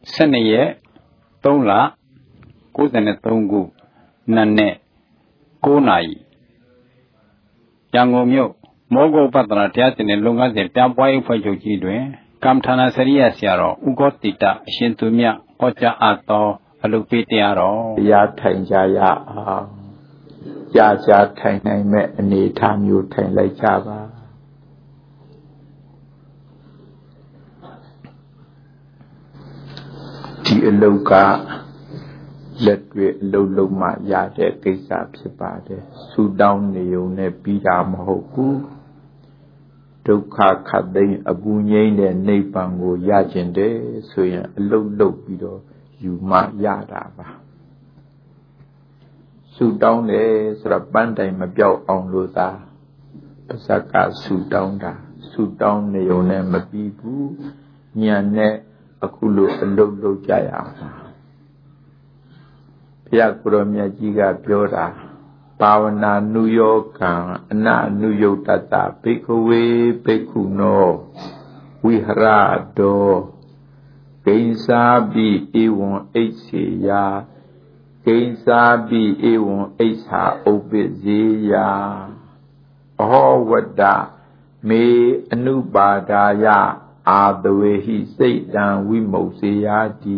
12ရက်3လ93ခုနတ်နဲ့9နာရီရန်ကုန်မြို့မောဂုတ်ပတ္တနာတရားစင်နဲ့လုပ်ငန်းစဉ်ပြပွားရေးဖွဲ့ချုပ်ကြီးတွင်ကမ္မထာနာစရိယဆရာတော်ဥက္ကတိတအရှင်သူမြတ်ဟောကြားအပ်သောအလုပ်ပေးတရားတော်တရားထိုင်ကြရအောင်ကြာထိုင်နိုင်မဲ့အနေအထားမျိုးထိုင်လိုက်ကြပါဒီအလုပ်ကလက်တွေ့အလုပ်လုပ်မှရတဲ့ကိစ္စဖြစ်ပါတယ်ဆူတောင်းနေုံနဲ့ပြီးတာမဟုတ်ဘူးဒုက္ခခတ်သိမ်းအပူငြိမ်းတဲ့နိဗ္ဗာန်ကိုရကျင်တယ်ဆိုရင်အလုပ်လုပ်ပြီးတော့ယူမှရတာပါဆူတောင်းတယ်ဆိုတော့ပန်းတိုင်မပြောက်အောင်လို့သာပါဇက်ကဆူတောင်းတာဆူတောင်းနေုံနဲ့မပြီးဘူးဉာဏ်နဲ့အခုလိုအလုပ်လုပ်ကြရအောင်ဘုရားကိုရောမြတ်ကြီးကပြောတာဘာဝနာနုယောကံအနနုယုတ်တတဘိကဝေဘိက္ခုနောဝိဟရတောဂိဉ္စာပိဧဝံအိဋ္ဌေယဂိဉ္စာပိဧဝံအိဋ္ဌာဥပ္ပဇေယအဟောဝတ္တမေအနုပါဒာယအာတဝေဟိစိတ်တံဝိမုတ်စေယတိ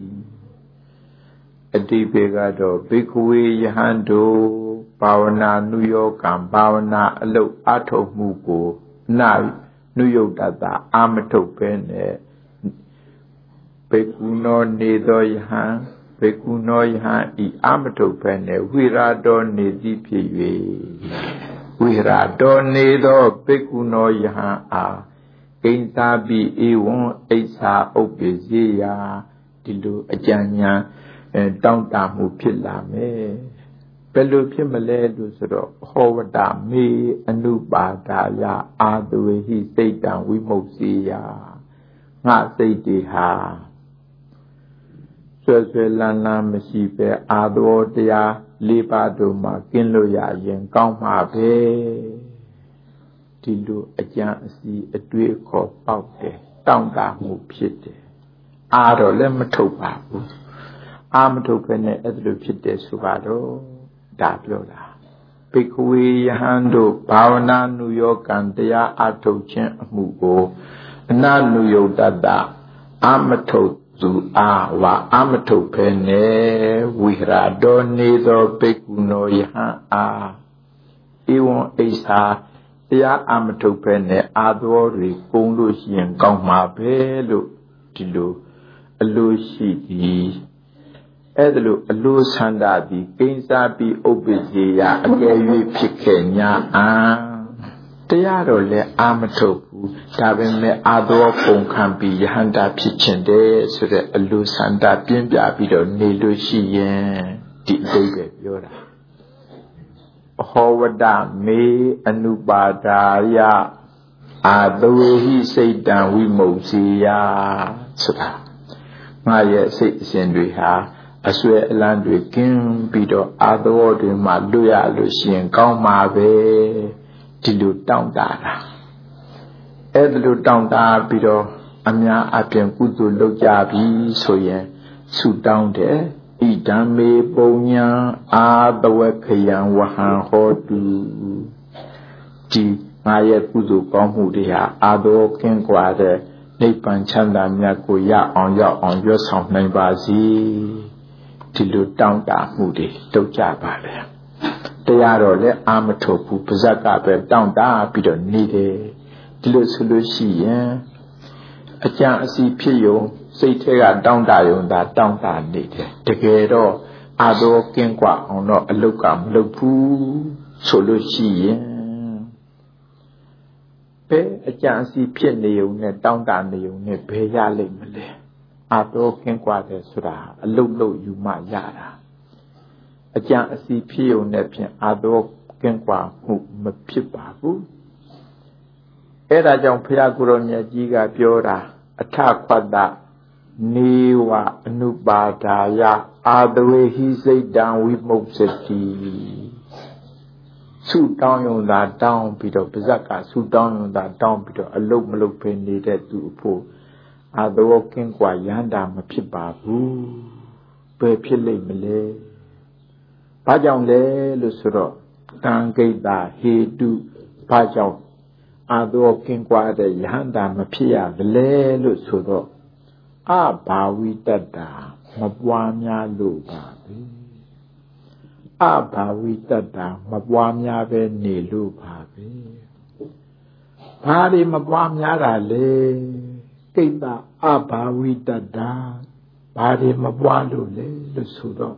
အတိပေကတော့ဘိက္ခဝေယဟန်တို့ဘာဝနာနုယောကံဘာဝနာအလုတ်အထုတ်မှုကိုနုယုတ်တတအာမထုတ်ပဲနဲ့ဘိက္ခုနောနေသောယဟန်ဘိက္ခုနောယဟန်ဤအာမထုတ်ပဲနဲ့ဝိရာတောနေသည်ဖြစ်၍ဝိရာတောနေသောဘိက္ခုနောယဟန်အားဂိဉ္စာပိဧဝံအိဋ္ဌာဥပ္ပဇေယဒီလိုအကြံဉာဏ်တောင်းတမှုဖြစ်လာမယ်ဘယ်လိုဖြစ်မလဲလို့ဆိုတော့ဟောဝတ္တမေအနုပါဒာယအာတဝေဟိစိတ်တံဝိမုတ်စေယငါစိတ်တွေဟာဆွဲလန်းလန်းမရှိပဲအာသောတရား၄ပါးတို့မှာကင်းလို့ရရင်ကောင်းမှာပဲဒီလိုအကြံအစီအတွေ့အခေါ်ပေါက်တယ်တောင်းတမှုဖြစ်တယ်အာတော့လည်းမထုတ်ပါဘူးအာမထုတ်ပဲနဲ့အဲ့လိုဖြစ်တယ်ဆိုပါတော့ဒါပြောတာဘိက္ခဝေယဟန်တို့ဘာဝနာနုယောကံတရားအထုတ်ခြင်းအမှုကိုအနနုယုတ်တတအာမထုတ်သူအာဝါအာမထုတ်ပဲနဲ့ဝိဟရတောနေသောဘိက္ခုနောယဟန်အာဧဝံအိဋ္ဌာတရားအာမထုတ်ပဲနဲ့အာသောတွေပုံလို့ရှိရင်ကောင်းမှာပဲလို့ဒီလိုအလိုရှိသည်အဲ့ဒါလို့အလိုဆန္ဒသည်ကိဉ္စာပိဥပ္ပဇေယအကယ်၍ဖြစ်ခဲ့ညာတရားတော်လည်းအာမထုတ်ဘူးဒါပေမဲ့အာသောပုံခံပြီးယဟန္တာဖြစ်ခြင်းတဲ့ဆိုတဲ့အလိုဆန္ဒပြင်းပြပြီးတော့နေလို့ရှိရင်ဒီအဓိပ္ပာယ်ပြောတာဟောဝတ္တမေအနုပါဒာယအာတဝေဟိစိတ်တံဝိမုတ်စေယဆိုတာငါရဲ့စိတ်အစဉ်တွေဟာအဆွဲအလန်းတွေကင်းပြီးတော့အာသောတွေမှာလွတ်ရလို့ရှိရင်ကောင်းမှာပဲဒီလိုတောင်းတတာအဲ့ဒါလိုတောင်းတပြီးတော့အများအပြည့်ကုသိုလ်လုပ်ကြပြီဆိုရင်ဆုတောင်းတယ်ဣဒံမေပုံညာအာတဝခယံဝဟံဟောတုဒီငါရဲ့ကုသိုလ်ကောင်းမှုတွေဟာအာသောကင်းကွာတဲ့နိဗ္ဗာန်ချမ်းသာမြတ်ကိုရောက်အောင်ရွတ်ဆောင်နိုင်ပါစေဒီလိုတောင်းတမှုတွေလုပ်ကြပါလေတရားတော်လည်းအာမထုတ်ဘူးပါဇက်ကပဲတောင်းတပြီးတော့နေတယ်ဒီလိုဆိုလို့ရှိရင်အကြံအစီဖြစ်ယုံစိတ်ထဲကတောင်းတယုံသာတောင်းတနေတယ်တကယ်တော့အာသောကင်းကွာအောင်တော့အလုတ်ကမလုပ်ဘူးဆိုလို့ရှိရင်ဘယ်အကြံအစီဖြစ်နေုံနဲ့တောင်းတနေုံနဲ့ဘယ်ရလိမ့်မလဲအာသောကင်းကွာတယ်ဆိုတာအလုတ်လို့ယူမှရတာအကြံအစီဖြစ်ုံနဲ့ဖြင့်အာသောကင်းကွာမှုမဖြစ်ပါဘူးအဲ့ဒါကြောင့်ဘုရားကိုယ်တော်မြတ်ကြီးကပြောတာအထခွတ္တနေဝအနုပါဒာယအာတဝေဟိစိတ်တံဝိမုတ်စတိဆုတောင်းယုံသာတောင်းပြီးတော့ပါဇက်ကဆုတောင်းယုံသာတောင်းပြီးတော့အလုတ်မလုတ်ပဲနေတဲ့သူအဖို့အာသောကင်းกว่าရဟန္တာမဖြစ်ပါဘူးဘယ်ဖြစ်လိမ့်မလဲဘာကြောင့်လဲလို့ဆိုတော့ကံကိတ္တာဟေတုဘာကြောင့်အာသောကင်းกว่าတဲ့ယဟန္တာမဖြစ်ရသလဲလို့ဆိုတော့အဘာဝိတ္တတာမပွားများလို့ပါပဲအဘာဝိတ္တတာမပွားများပဲနေလို့ပါပဲဘာတွေမပွားများတာလဲကိတ္တအဘာဝိတ္တတာဘာတွေမပွားလို့လဲလို့ဆိုတော့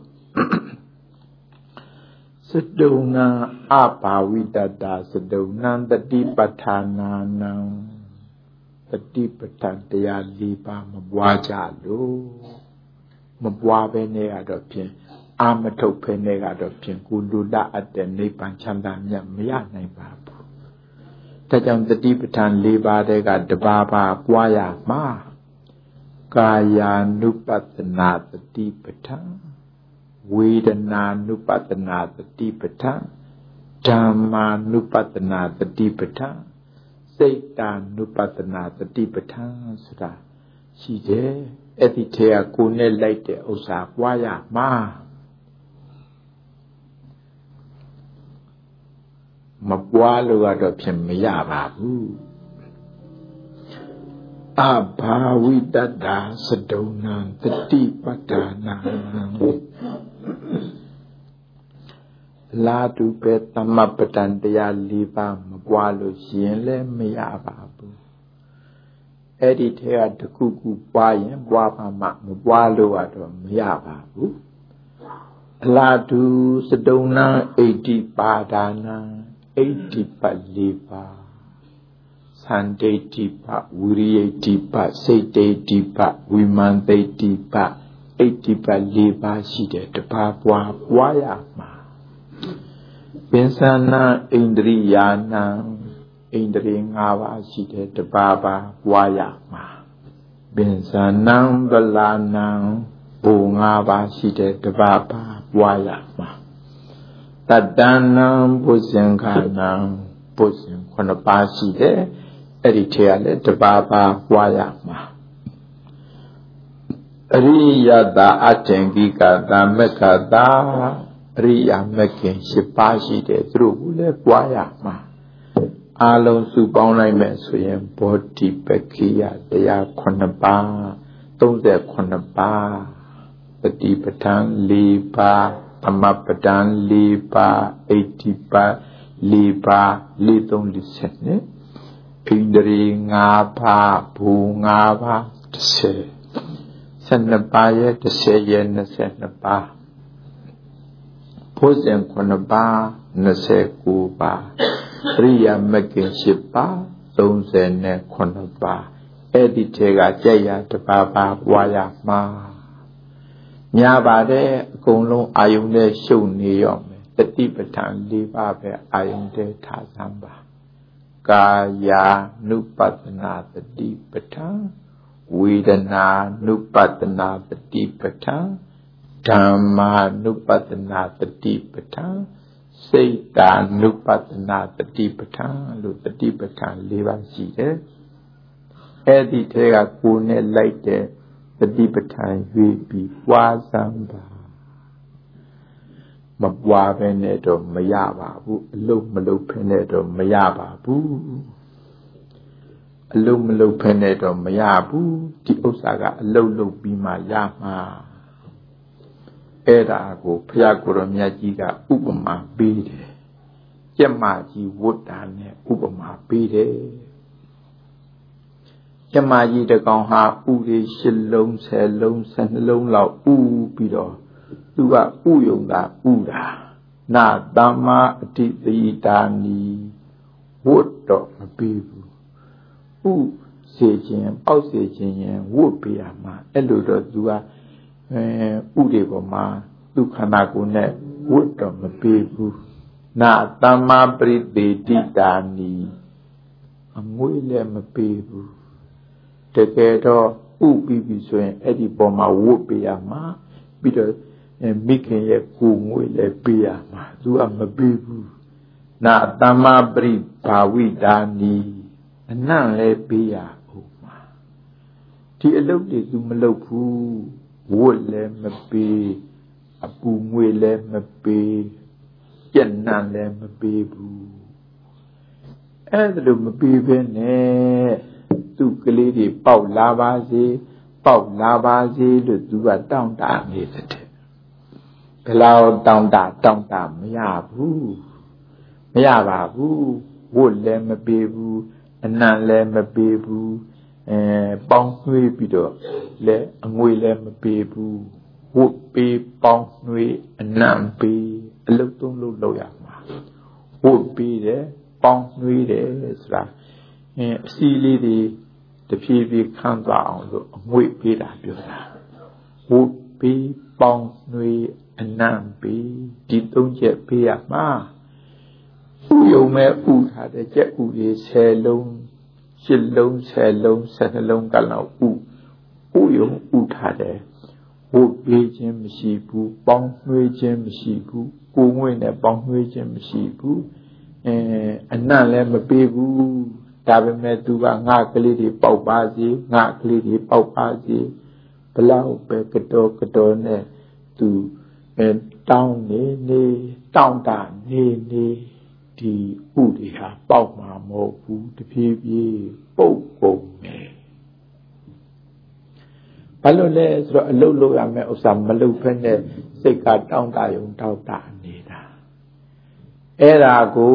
စတုဏံအဘာဝိတ္တတာစတုဏံတတိပဋ္ဌာနာနံတတိပဋ္ဌာန်တရား၄ပါးမပွားကြလို့မပွားပဲနဲ့ကတော့ဖြင့်အာမထုတ်ဖဲနဲ့ကတော့ဖြင့်ကိုလူလအပ်တဲ့နိဗ္ဗာန်ချမ်းသာမြတ်မရနိုင်ပါဘူးဒါကြောင့်တတိပဋ္ဌာန်၄ပါးတဲ့ကတပါးပါပွားရမှာကာယာနုပတနာတတိပဋ္ဌာန်ဝေဒနာနုပတနာတတိပဋ္ဌာန်ဓမ္မာနုပတနာတတိပဋ္ဌာန်စိတ်တ ानु ပတနာတတိပဋ္ဌာန်ဆိုတာရှိတယ်အဲ့ဒီထဲကကိုယ်နဲ့လိုက်တဲ့ဥစ္စာပွားရမှာမပွားလို့ကတော့ဖြစ်မရပါဘူးအဘာဝိတ္တတာစတုဏံတတိပဋ္ဌာနာလာတုပဲသမပတန်တရား၄ပါးမပွားလို့ရှင်လည်းမရပါဘူးအဲ့ဒီထဲကတခုခုပွားရင်ပွားပါမှမပွားလို့ကတော့မရပါဘူးအလာတုစတုဏံဣတိပါဒာနာဣတိပတ်၄ပါးသန္တိတိပဝိရိယတိပစိတ်တေတိပဝိမန္တိတိပဣတိပတ်၄ပါးရှိတယ်တပါးပွားရမှာပင်စနာဣန္ဒြိယာနံဣန္ဒြေ၅ပါးရှိတယ်တပါးပါပွားရမှာပင်စနံဗလာနံဘူ၅ပါးရှိတယ်တပါးပါပွားရမှာတတ္တနံဘုဇင်္ခနံဘုဇင်9ပါးရှိတယ်အဲ့ဒီထဲကလည်းတပါးပါပွားရမှာအရိယတာအထင်ကိကတာမက္ခတာအရိယာမက္ခင်7ပါးရှိတယ်သူတို့ကိုလည်းပွားရမှာအလုံးစုပေါင်းလိုက်မယ်ဆိုရင်ဘောဓိပက္ခိယတရား9ပါး38ပါးပฏิပဋ္ဌာန်4ပါးသမပဋ္ဌာန်4ပါးဣတိပတ်4ပါး4 3 40နဲ့ဣန္ဒြေ5ပါးဘူ5ပါး10 12ပါးရဲ့10ရဲ့22ပါးဘုဇင်9ပါး29ပါးအရိယာမဂ်ကင်10ပါး39ပါးအဲ့ဒီထဲကကြက်ရတပါးပါပွားရမှာညာပါတယ်အကုန်လုံးအာယုန်နဲ့ရှုပ်နေရောမယ်တတိပဋ္ဌာန်၄ပါးပဲအာယုန်နဲ့ထားစမ်းပါကာယာနုပတနာတတိပဋ္ဌာန်ဝေဒနာနုပတနာတတိပဋ္ဌာန်ဓမ္မာနုပတနာတတိပဋ္ဌာန်စိတ်တ ानु ပတနာတတိပဋ္ဌာန်လို့တတိပဋ္ဌာန်၄ပါးရှိတယ်အဲ့ဒီထဲကကိုယ်နဲ့လိုက်တဲ့တတိပဋ္ဌာန်ရွေးပြီးပွားစမ်းပါမပွားဘဲနဲ့တော့မရပါဘူးအလုံးမလုံးဖဲနဲ့တော့မရပါဘူးအလုံးမလုံးဖဲနဲ့တော့မရဘူးဒီဥစ္စာကအလုံးလုံးပြီးမှရမှာအဲ့ဒါကိုဘုရားကိုယ်တော်မြတ်ကြီးကဥပမာပေးတယ်ကျက်မကြီးဝတ်တာနဲ့ဥပမာပေးတယ်ကျက်မကြီးတကောင်ဟာဥတွေ10လုံး10လုံး12လုံးလောက်ဥပြီးတော့သူကဥယုံတာဥတာနာသမ္မာအတိတိတာနီဝတ်တော့မပေးဘူးဥစေခြင်းပေါက်စေခြင်းရင်ဝတ်ပေးရမှာအဲ့လိုတော့သူကဥတွေပေါ်မှာသူခန္ဓာကိုယ်နဲ့ဝတ်တော့မပေးဘူးနာသမ္မာပရိသေတိတာနီအငွေလည်းမပေးဘူးတကယ်တော့ဥပြီးပြီဆိုရင်အဲ့ဒီပေါ်မှာဝတ်ပေးရမှာပြီးတော့မိခင်ရဲ့ကိုယ်ငွေလည်းပေးရမှာသူကမပေးဘူးနာသမ္မာပရိဘာဝိတာနီအနံ့လည်းပေးရဦးမှာဒီအလုပ်တွေသူမလုပ်ဘူးဝတ်လည်းမပေးအပူငွေလည်းမပေးကြက်နံလည်းမပေးဘူးအဲ့ဒါလို့မပေးဘဲနဲ့သူ့ကလေးတွေပေါက်လာပါစေလို့သူကတောင်းတနေတဲ့ဘယ်လောက်တောင်းတမရဘူးမရပါဘူးဝတ်လည်းမပေးဘူးအနံလည်းမပေးဘူးပေါင်းနှွေးပြီးတော့လည်းအငွေလည်းမပေးဘူးဝတ်ပေးပေါင်းနှွေးအနံပေးအလုပ်သုံးလုပ်လုပ်ရမှာဝတ်ပေးတယ်ပေါင်းနှွေးတယ်ဆိုတာအစီလေးတွေတဖြည်းဖြည်းခန်းသွားအောင်လို့အငွေပေးတာပြောတာဝတ်ပေးပေါင်းနှွေးအနံပေးဒီသုံးချက်ပေးရမှာဥယုံမဲ့ဥထားတဲ့ကြက်ဥတွေ10လုံး8လုံး10လုံး12လုံးကလောက်ဥယုံဥထားတယ်ဝတ်ပေးခြင်းမရှိဘူးပေါင်းနှွေးခြင်းမရှိဘူးကိုငွေနဲ့ပေါင်းနှွေးခြင်းမရှိဘူးအနံ့လည်းမပေးဘူးဒါပေမဲ့သူကငါကလေးတွေပေါက်ပါစေငါကလေးတွေပေါက်ပါစေဘလောက်ပဲကတော့နဲ့သူတောင်းနေတောင်းတနေဒီဥတွေဟာပေါက်မှာမဟုတ်ဘူးတဖြည်းဖြည်းပုတ်ကုန်မယ်ဘာလို့လဲဆိုတော့အလုတ်လုပ်ရမယ်ဥစ္စာမလုပ်ဖက်နဲ့စိတ်ကတောင်းတယုံတောက်တာနေတာအဲ့ဒါကို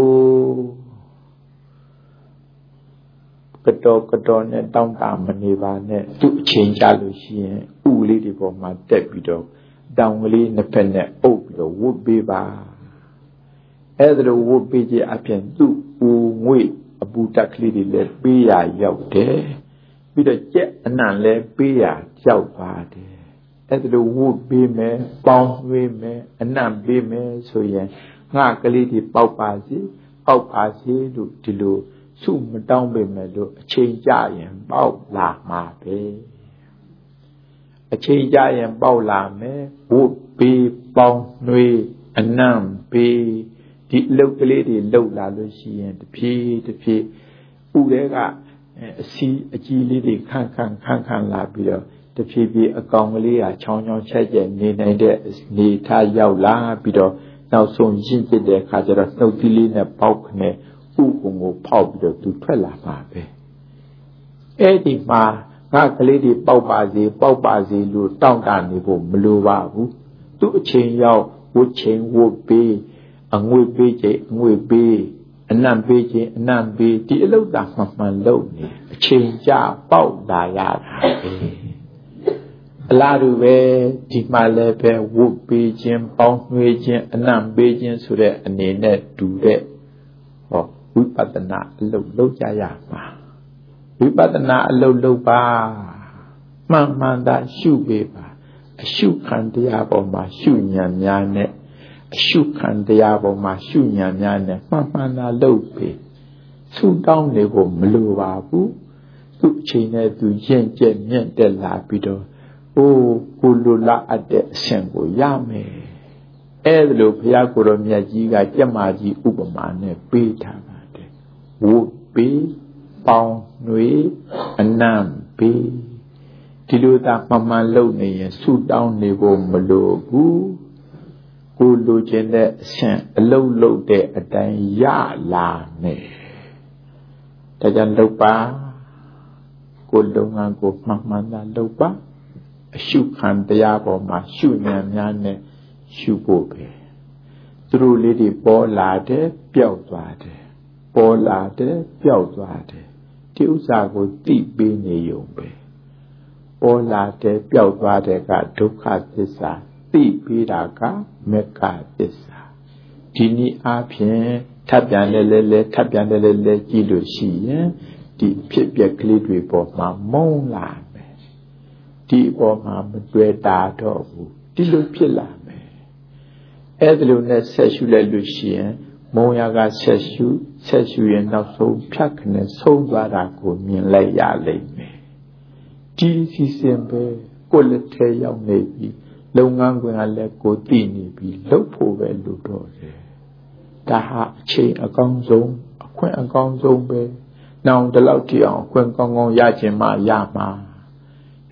ကတော့နဲ့တောင်းတမနေပါနဲ့သူ့အချိန်ကြလို့ရှိရင်ဥလေးတွေပေါ်မှာတက်ပြီးတော့တောင်ကလေးနှစ်ဖက်နဲ့အုပ်ပြီးတော့ဝတ်ပေးပါအဲ့ဒါလိုဝတ်ပေးခြင်းအပြင်သူ့ဦးငွေအပူတက်ကလေးတွေလည်းပေးရရောက်တယ်ပြီးတော့ကြက်အနံလည်းပေးရရောက်ပါတယ်အဲ့ဒါလိုဝတ်ပေးမယ်ပေါင်းဝေးမယ်အနံပေးမယ်ဆိုရင်ငါကလေးတွေပေါက်ပါစေလို့ဒီလိုစုမတောင်းပေမဲ့လို့အချိန်ကြရင်ပေါက်လာမှာပဲအချိန်ကြရင်ပေါက်လာမယ်ဝတ်ပေးပေါင်းနှွေးအနံပေးဒီအလုပ်ကလေးတွေလှုပ်လာလို့ရှိရင်တဖြည်းဥတွေကအစီအကြီးလေးတွေခန့်လာပြီးတော့တဖြည်းအကောင်ကလေးကချောင်းချက်နေနိုင်တဲ့နေထားရောက်လာပြီးတော့နောက်ဆုံးရင့်ကျက်တဲ့အခါကျတော့နှုတ်သီးလေးနဲ့ပေါက်ခနဲ့ဥကုံကိုဖောက်ပြီးတော့သူထွက်လာပါပဲအဲ့ဒီမှာငါကလေးတွေပေါက်ပါစေလို့တောင်းတနေဖို့မလိုပါဘူးသူ့အချိန်ရောက်ဝတ်ချိန်ဝတ်ပေးအငွေပေးခြင်းအငွေပေးအနံပေးခြင်းအနံပေးဒီအလုပ်သာမှန်လုပ်နေအချိန်ကြာပေါက်လာရတာပဲအလားတူပဲဒီမှာလည်းပဲဝတ်ပေးခြင်းပေါင်းနှွေးခြင်းအနံပေးခြင်းဆိုတဲ့အနေနဲ့တူတဲ့ဝိပဿနာအလုပ်လုပ်ကြရမှာဝိပဿနာအလုပ်လုပ်ပါမှန်သာရှုပေးပါအရှုခံတရားပေါ်မှာရှုဉာဏ်များနဲ့အရှုခံတရားပေါ်မှာရှုဉာဏ်များနဲ့မှန်သာလုပ်ပေးဆုတောင်းနေဖို့မလိုပါဘူးသူ့အချိန်နဲ့သူရင့်ကျက်မြင့်တက်လာပြီးတော့ကိုလိုလားအပ်တဲ့အရှင်ကိုရမယ်အဲ့ဒါလို့ဘုရားကိုယ်တော်မြတ်ကြီးကကြက်မာကြီးဥပမာနဲ့ပေးထားပါတယ်ဝတ်ပေးပေါင်းနှွေးအနံပေးဒီလိုသာမှန်လုပ်နေရင်ဆုတောင်းနေဖို့မလိုဘူးကိုလိုချင်တဲ့အရှင်အလုံးလုံးတဲ့အတိုင်းရလာမယ်ဒါကြောင့်လုပ်ပါကိုလုပ်ငန်းကိုမှန်သာလုပ်ပါအရှုခံတရားပေါ်မှာရှုဉာဏ်များနဲ့ရှုဖို့ပဲသူတို့လေးတွေပေါ်လာတယ်ပျောက်သွားတယ်ပေါ်လာတယ်ပျောက်သွားတယ်ဒီဥစ္စာကိုသိပေးနေရုံပဲပေါ်လာတယ်ပျောက်သွားတယ်ကဒုက္ခသစ္စာသိပေးတာကမေက္ခသစ္စာဒီနည်းအားဖြင့်ထပ်ပြန်လဲကြည့်လို့ရှိရင်ဒီဖြစ်ပျက်ကလေးတွေပေါ်မှာမုန်းလာမယ်ဒီပေါ်မှာမတွေ့တာတော့ဘူးဒီလိုဖြစ်လာမယ်အဲ့ဒီလိုနဲ့ဆက်ရှုလိုက်လို့ရှိရင်မုန်းရကဆက်ရှုရင်နောက်ဆုံးဖြတ်ခနဲ့ဆုံးသွားတာကိုမြင်လိုက်ရလိမ့်မယ်ဒီစီစဉ်ပဲကိုယ်လက်ထဲရောက်နေပြီလုပ်ငန်းခွင်ကလည်းကိုသိနေပြီလုပ်ဖို့ပဲလိုတော့တယ်ဒါဟာအချိန်အကောင်းဆုံးအခွင့်အကောင်းဆုံးပဲနောင်ဒီလောက်ကြည့်အောင်အခွင့်ကောင်းရခြင်းမှရမှာ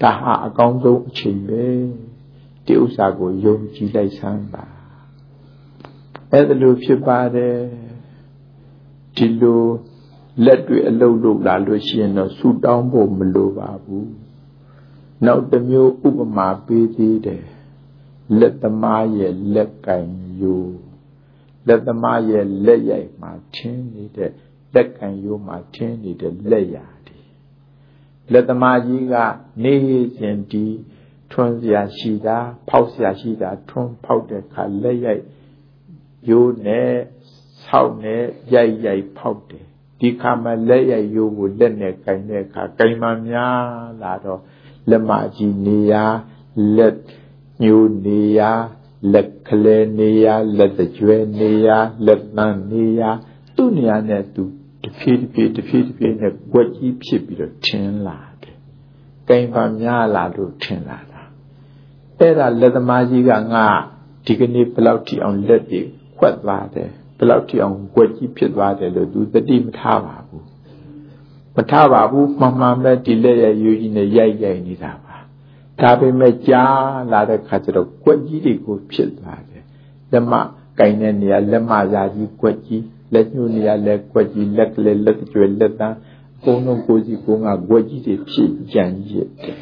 ဒါဟာအကောင်းဆုံးအချိန်ပဲဒီဥစ္စာကိုယုံကြည်လိုက်စမ်းပါအဲ့ဒါလိုဖြစ်ပါတယ်ဒီလိုလက်တွေအလုံးလုံးလာလို့ရှိရင်တော့ဆူတောင်းဖို့မလိုပါဘူးနောက်တစ်မျိုးဥပမာပေးသေးတယ်လက်သမားရဲ့လက်ကင်ယူလက်သမားရဲ့လက်ရိုက်မှာထင်းနေတဲ့လက်ကင်ယူမှာထင်းနေတဲ့လက်ရာဒီလက်သမားကြီးကနေစဉ်ဒီထွန်းเสียရှိတာဖောက်เสียရှိတာထွန်းဖောက်တဲ့အခါလက်ရိုက်ရိုးနဲ့ဆောက်နဲ့ရိုက်ဖောက်တယ်ဒီခါမှာလက်ရိုက်ရိုးကိုလက်နဲ့ကင်တဲ့အခါကင်မှများလာတော့လက်မကြီးနေရလက်ညိုနေရလက်ကလေးနေရလက်ကြွယ်နေရလက်တန်းနေရသူ့နေရာနဲ့သူတဖြည်းဖြည်းနဲ့ကွက်ကြီးဖြစ်ပြီးတော့ထင်းလာတယ်ကင်မှများလာလို့ထင်းလာတာအဲ့ဒါလက်သမားကြီးကငါဒီကနေ့ဘယ်လောက်ထိအောင်လက်တွေခွက်သွားတယ်ဘယ်လောက်ထိအောင်ကွက်ကြီးဖြစ်သွားတယ်လို့သူသတိမထားပါဘူးမထားပါဘူးမှန်မှန်ပဲဒီလက်ရဲ့ယူကြီးနဲ့ရိုက်နေတာပါဒါပေမဲ့ကြားလာတဲ့ခါကျတော့ကွက်ကြီးတွေကိုဖြစ်သွားတယ်လက်မကင်တဲ့နေရာလက်မရာကြီးကွက်ကြီးလက်ညှိုးနေရာလက်ကွက်ကြီးလက်ကလေးလက်ကျွဲလက်သားအကုန်လုံးကိုစီကိုငါကွက်ကြီးတွေဖြစ်ကြံရစ်တယ်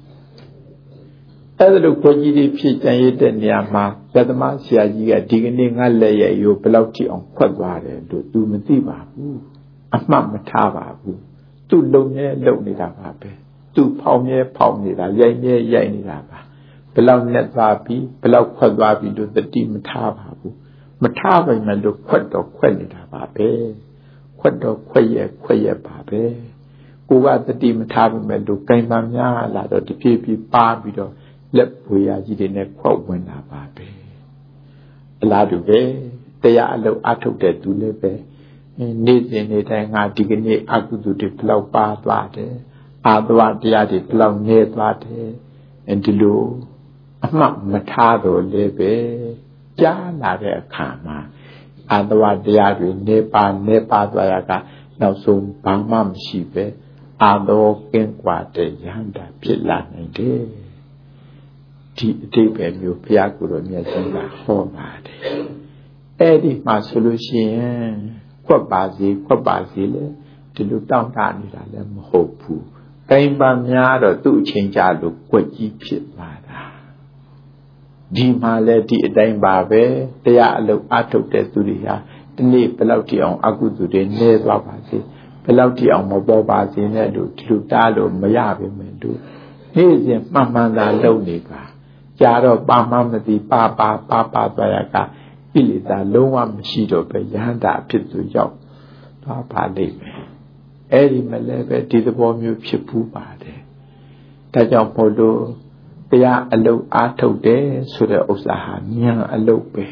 အဲ့ဒါလိုကွက်ကြီးတွေဖြစ်ကြံရစ်တဲ့နေရာမှာလက်သမားဆရာကြီးကဒီကနေ့ငါလက်ရဲ့ရိုးဘယ်လောက်ထိအောင်ခွက်သွားတယ်လို့သူမသိပါဘူးအမှတ်မထားပါဘူးသူ့လုံရဲလုံနေတာပါပဲသူဖောင်းရဲဖောင်းနေတာရိုက်နေတာပါဘယ်လောက်နဲ့သွားပြီးဘယ်လောက်ခွက်သွားပြီးလို့တတိမထားပါဘူးမထားပါမှလို့ခွက်တော့ခွက်နေတာပါပဲခွက်တော့ခွက်ရဲ့ပါပဲကိုကတတိမထားပါမှလို့ကင်ပန်းများလာတော့တဖြည်းဖြည်းပါပြီးတော့လက်ပွေရကြီးတွေနဲ့ခွက်ဝင်တာပါပဲအလားတူပဲတရားအလုပ်အထုတ်တဲ့သူလည်းပဲနေ့စဉ်နေ့တိုင်းငါဒီကနေ့အကုသိုလ်တွေဘယ်လောက်ပါသွားတယ်အာသဝတရားတွေဘယ်လောက်နေသွားတယ်ဒီလိုအမှတ်မထားတော့လည်းပဲကြားလာတဲ့အခါမှာအာသဝတရားတွေနေပါသွားရကနောက်ဆုံးဘာမှမရှိပဲအာသောကင်းกว่าတဲ့ရဟန္တာဖြစ်လာနိုင်တယ်ဒီအတိတ်ပဲမျိုးဘုရားကိုယ်တော်မြတ်ကြီးကဟောပါတယ်အဲ့ဒီမှာဆိုလို့ရှိရင်ခွက်ပါစေလေဒီလိုတောင်းတနေတာလည်းမဟုတ်ဘူးကင်ပန်းများတော့သူ့အချိန်ကြာလို့ကွက်ကြီးဖြစ်သွားတာဒီမှာလည်းဒီအတိုင်းပါပဲတရားအလုပ်အထုတ်တဲ့သူတွေဟာဒီနေ့ဘယ်လောက်ထိအောင်အကုသိုလ်တွေနည်းသွားပါစေဘယ်လောက်ထိအောင်မပေါ်ပါစေနဲ့လို့ဒီလိုတားလို့မရပါမယ်တို့နေ့စဉ်မှန်သာလုပ်နေပါကြာတော့ပါမှမသိပါသွားရကကိလေသာလုံးဝမရှိတော့ပဲယဟန္တာအဖြစ်သူရောက်သွားပါလိမ့်မယ်အဲ့ဒီမလဲပဲဒီသဘောမျိုးဖြစ်ဘူးပါတယ်ဒါကြောင့်မို့လို့တရားအလုပ်အားထုတ်တယ်ဆိုတဲ့ဥစ္စာဟာဉာဏ်အလုပ်ပဲ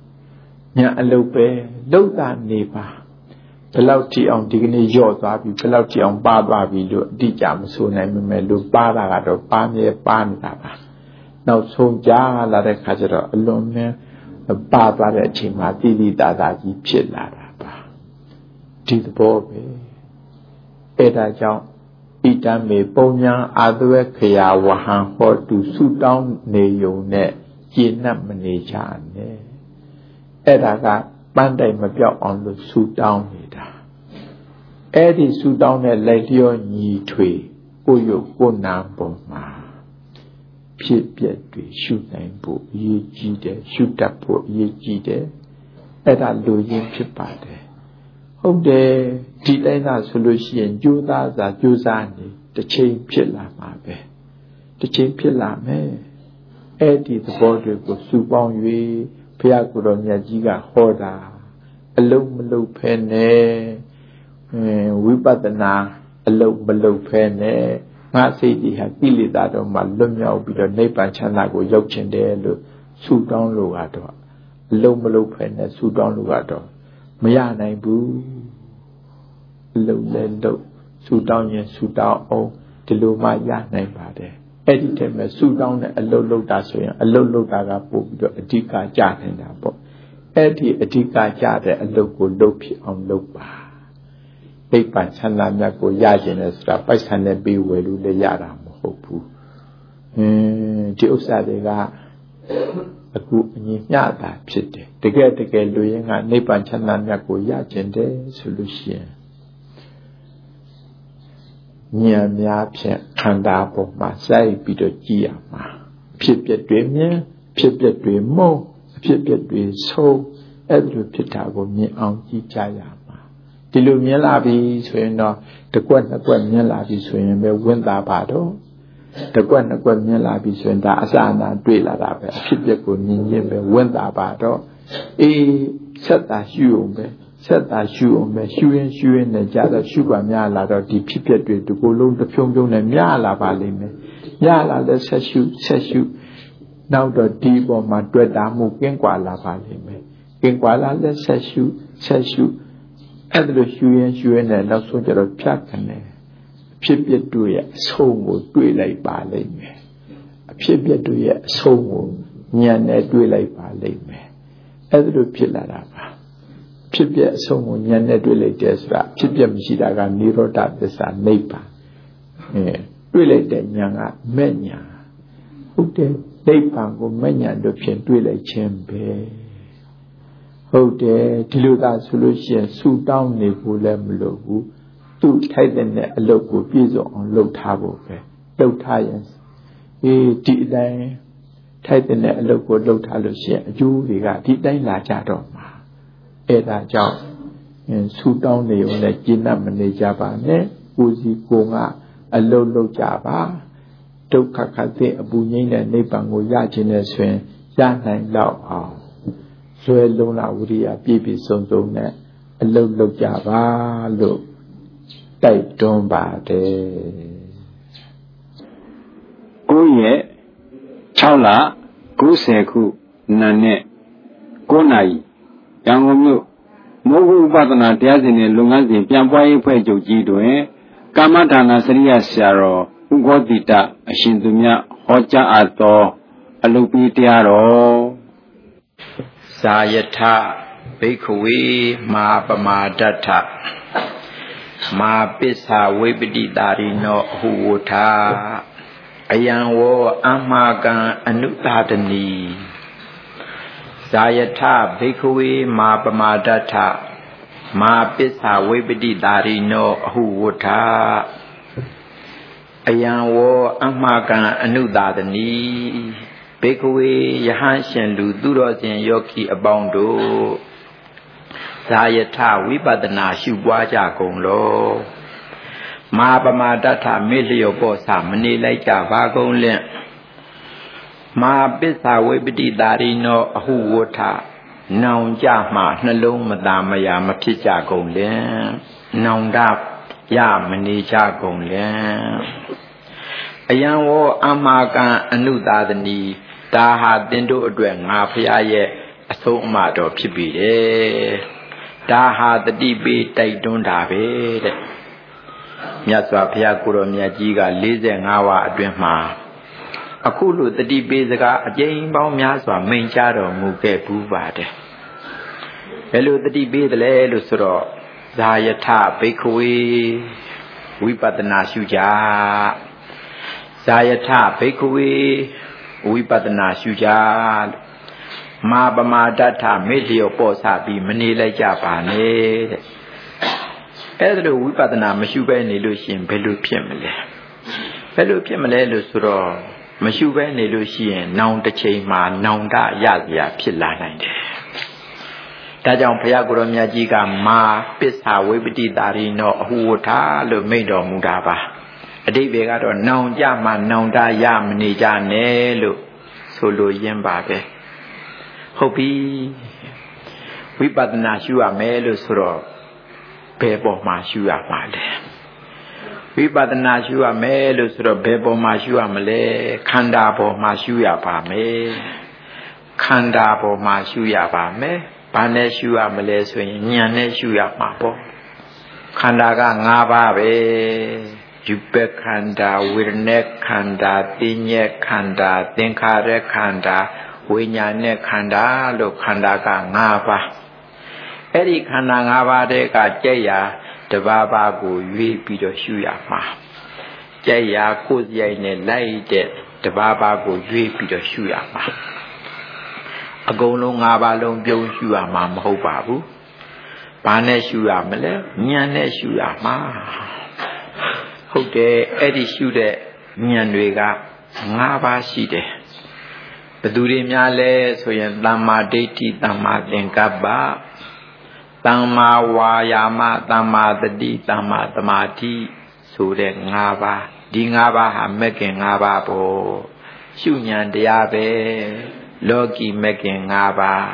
လုပ်တာနေပါဘယ်လောက်ထိအောင်ဒီကနေ့ယော့သွားပြီဘယ်လောက်ထိအောင်ပါသွားပြီလို့အတိအကျမဆိုနိုင်မယ်လို့ပါတာကတော့ပါမြဲပါနေတာပါနောက်ဆုံးကြားလာတဲ့ခါကျတော့အလွန်နဲ့ပါသွားတဲ့အချိန်မှာတိတိတသာကြီးဖြစ်လာတာပါဒီသဘောပဲအဲ့ဒါကြောင့်ဣတံမေပုံညာအာသဝေခရာဝဟံဟောတုဆုတောင်းနေုံနဲ့ကျေနပ်မနေကြနဲ့အဲ့ဒါကပန်းတိုင်မပြောက်အောင်လို့ဆုတောင်းနေတာအဲ့ဒီဆုတောင်းတဲ့လိုက်လျောညီထွေကိုရုပ်ကိုနာပုံမှာဖြစ်ပျက်တွေရှုနိုင်ဖို့အရေးကြီးတယ်ရှုတတ်ဖို့အရေးကြီးတယ်အဲ့ဒါလူရင်းဖြစ်ပါတယ်ဟုတ်တယ်ဒီတိုင်းသာဆိုလို့ရှိရင်ကြိုးစားနေတစ်ချိန်ဖြစ်လာမှာပဲတစ်ချိန်ဖြစ်လာမယ်အဲ့ဒီသဘောတွေကိုစုပေါင်း၍ဘုရားကိုယ်တော်မြတ်ကြီးကဟောတာအလုံးမလုံးဖဲနဲ့ဝိပဿနာအလုံးမလုံးဖဲနဲ့ငါစိတ်ကြီးဟာကိလေသာတော့မှလွတ်မြောက်ပြီးတော့နိဗ္ဗာန်ချမ်းသာကိုရောက်ချင်တယ်လို့ဆုတောင်းလို့ကတော့အလုံးမလုံးဖဲနဲ့ဆုတောင်းလို့ကတော့မရနိုင်ဘူးလုံလဲလုံဆူတောင်းရင်ဆူတောင်းအောင်ဒီလိုမှရနိုင်ပါတယ်အဲ့ဒီတည်းမှာဆူတောင်းတဲ့အလုတ်လုတ်တာဆိုရင်အလုတ်လုတ်တာကပို့ပြီးတော့အဓိကကြနေတာပေါ့အဲ့ဒီအဓိကကြတဲ့အလုတ်ကိုလုပ်ဖြစ်အောင်လုပ်ပါနိဗ္ဗာန်ချမ်းသာမြတ်ကိုရခြင်းနဲ့ဆိုတာပိုက်ဆံနဲ့ပြီးဝယ်လို့လည်းရတာမဟုတ်ဘူးဒီဥစ္စာတွေကအခုအငြင်းညတာဖြစ်တယ်တကယ်လူရင်းကနိဗ္ဗာန်ချမ်းသာမြတ်ကိုရကျင်တယ်ဆိုလို့ရှိရင်ဉာဏ်များဖြင့်ခန္ဓာပေါ်မှာစိုက်ပြီးတော့ကြည့်ရမှာဖြစ်ပျက်တွေမြင်ဖြစ်ပျက်တွေမုံဖြစ်ပျက်တွေဆုံးအဲ့လိုဖြစ်တာကိုမြင်အောင်ကြည့်ကြရမှာဒီလိုမြင်လာပြီဆိုရင်တော့တစ်ကွက်နှစ်ကွက်မြင်လာပြီဆိုရင်ပဲဝင်တာပါတော့တစ်ကွက်နှစ်ကွက်မြင်လာပြီဆိုရင်ဒါအစအနာတွေ့လာတာပဲအဖြစ်ပျက်ကိုမြင်ခြင်းပဲဝင်တာပါတော့ဆက်တာရှုအောင်ပဲဆက်တာရှုအောင်ပဲရှုရင်နဲ့ကြာတော့ရှုပါများလာတော့ဒီဖြစ်ပျက်တွေဒီကိုယ်လုံးတစ်ဖြုံဖြုံနဲ့များလာပါလိမ့်မယ်များလာတဲ့ဆက်ရှုနောက်တော့ဒီပေါ်မှာတွေ့တာမှုကင်းကွာလာပါလိမ့်မယ်ကင်းကွာလာတဲ့ဆက်ရှုအဲ့ဒါလိုရှုရင်နဲ့နောက်ဆုံးကျတော့ဖြတ်ခနဲ့ဖြစ်ပျက်တွေရဲ့အဆုံးကိုတွေ့လိုက်ပါလိမ့်မယ်အဖြစ်ပျက်တွေရဲ့အဆုံးကိုဉာဏ်နဲ့တွေ့လိုက်ပါလိမ့်မယ်အဲ့ဒါလိုဖြစ်လာတာပါဖြစ်ပျက်အဆုံးကိုဉာဏ်နဲ့တွေ့လိုက်တယ်ဆိုတာဖြစ်ပျက်မရှိတာကနိရောဓသစ္စာနိဗ္ဗာန်တွေ့လိုက်တဲ့ဉာဏ်ကမဲ့ဉာဏ်ဟုတ်တယ်နိဗ္ဗာန်ကိုမဲ့ဉာဏ်တို့ဖြင့်တွေ့လိုက်ခြင်းပဲဟုတ်တယ်ဒီလိုသာဆိုလို့ရှိရင်ဆူတောင်းနေဖို့လည်းမလိုဘူးသူ့ထိုက်တဲ့အလုပ်ကိုပြည့်စုံအောင်လုပ်ထားဖို့ပဲလုပ်ထားရင်ဒီအတိုင်းထိုက်တဲ့အလုပ်ကိုလုပ်ထားလို့ရှိရင်အကျိုးတွေကဒီတိုင်းလာကြတော့မှာအဲ့ဒါကြောင့်ဆူတောင်းနေုံနဲ့ကျင့်မနေကြပါနဲ့ကိုယ်စီကိုယ်ကအလုပ်လုပ်ကြပါဒုက္ခခတ်တဲ့အပူငိမ့်တဲ့နိဗ္ဗာန်ကိုရခြင်းနဲ့ဆိုရင်ရနိုင်တော့အောင်ဇွဲလုံးလာဝိရိယပြည့်ပြည့်စုံစုံနဲ့အလုပ်လုပ်ကြပါလို့တိုက်တွန်းပါတယ် 9ရက်6လ90ခုနံနဲ့9နာရီရန်ကုန်မြို့မိုးကုဥပဒနာတရားစဉ်နဲ့လုပ်ငန်းစဉ်ပြန်ပွားရေးဖွဲ့ချုပ်ကြီးတွင်ကာမဌာနစရိယဆရာတော်ဥက္ကောတိတအရှင်သူမြတ်ဟောကြားအပ်သောအလုပ်ပေးတရားတော်ဇာယထဘိက္ခဝေမာပမာဒဋ္ဌမာပစ္ဆာဝိပတိတာရိနောအဟုဝထာအယံဝောအမကံအနုတာတနီဇာယထဘိက္ခဝေမာပမာဒဋ္ဌမာပစ္ဆာဝိပတိတာရိနောအဟုဝထာအယံဝောအမကံအနုတာတနီဘိက္ခဝေယဟန်ရှင်လူသူတော်စင်ယောဂီအပေါင်းတို့ဇာယထဝိပဿနာရှုပွားကြကုန်လောမာပမာဒဋ္ဌမေလျောပောစမနေလိုက်ကြပါကုန်လင့်မာပစ္ဆာဝိပတိတာရိနောအဟုဝထနောင်ကြမှနှလုံးမသာမယာမဖြစ်ကြကုန်လင့်နောင်တရမနေကြကုန်လင့်အယံဝောအမကံအနုတာသနီဒါဟာသင်တို့အတွက်ငါဖရာရဲ့အဆုံးအမတော်ဖြစ်ပြီတဲ့ဒါဟာတတိပိတိုက်တွန်းတာပဲတဲ့မြတ်စွာဘုရားကိုရောမြတ်ကြီးက45ဝါအတွင်းမှာအခုလိုတတိပိစကားအကျဉ်းပေါင်းများစွာမိန့်ကြားတော်မူခဲ့ဘူးပါတယ်ဘယ်လိုတတိပိသလဲလို့ဆိုတော့ဇာယထဘိက္ခဝေဝိပဿနာရှုကြဇာယထဘိက္ခဝေဝိပဿနာရှုကြမာပမာဒဋ္ဌမေလျောပောစပြီးမနေလိုက်ကြပါနဲ့တဲ့အဲ့ဒါလိုဝိပဿနာမရှုဘဲနေလို့ရှိရင်ဘယ်လိုဖြစ်မလဲလို့ဆိုတော့မရှုဘဲနေလို့ရှိရင်နောင်တစ်ချိန်မှာနောင်တရစရာဖြစ်လာနိုင်တယ်ဒါကြောင့်ဘုရားကိုရောမြတ်ကြီးကမာပစ္ဆာဝိပတိတာရိနောအဟုဝထာလို့မိန့်တော်မူတာပါအဓိပ္ပာယ်ကတော့နောင်ကြမှာနောင်တရမနေကြနဲ့လို့ဆိုလိုရင်းပါပဲဟုတ်ပြီဝိပဿနာရှုရမယ်လို့ဆိုတော့ဘယ်ပေါ်မှာရှုရမှာလဲဝိပဿနာရှုရမယ်လို့ဆိုတော့ဘယ်ပေါ်မှာရှုရမလဲခန္ဓာပေါ်မှာရှုရပါမယ်ခန္ဓာပေါ်မှာရှုရပါမယ်ဘာနဲ့ရှုရမလဲဆိုရင်ဉာဏ်နဲ့ရှုရမှာပေါ့ခန္ဓာက5ပါးပဲယူပခန္ဓာဝေဒနာခန္ဓာသိဉ္ဇခန္ဓာသင်္ခါရခန္ဓာဝိညာဉ်နဲ့ခန္ဓာလို့ခန္ဓာက5ပါးအဲ့ဒီခန္ဓာ5ပါးတည်းကကြက်ရာတပါးပါးကိုရွေးပြီးတော့ရှုရမှာကြက်ရာကိုယ်စရိုက်နဲ့လိုက်တဲ့တပါးပါးကိုရွေးပြီးတော့ရှုရမှာအကုန်လုံး၅ပါးလုံးပြုံးရှုရမှာမဟုတ်ပါဘူးဘာနဲ့ရှုရမလဲဉာဏ်နဲ့ရှုရမှာဟုတ်တယ်အဲ့ဒီရှုတဲ့ဉာဏ်တွေက၅ပါးရှိတယ်ဘယ်သူတွေများလဲဆိုရင်သမ္မာဒိဋ္ဌိသမ္မာသင်္ကပ္ပသမ္မာဝါယာမသမ္မာသတိသမ္မာသမာဓိဆိုတဲ့၅ပါးဒီ၅ပါးဟာမဂ်ခင်၅ပါးပေါ့ရှုဉဏ်တရားပဲလောကီမဂ်ခင်၅ပါး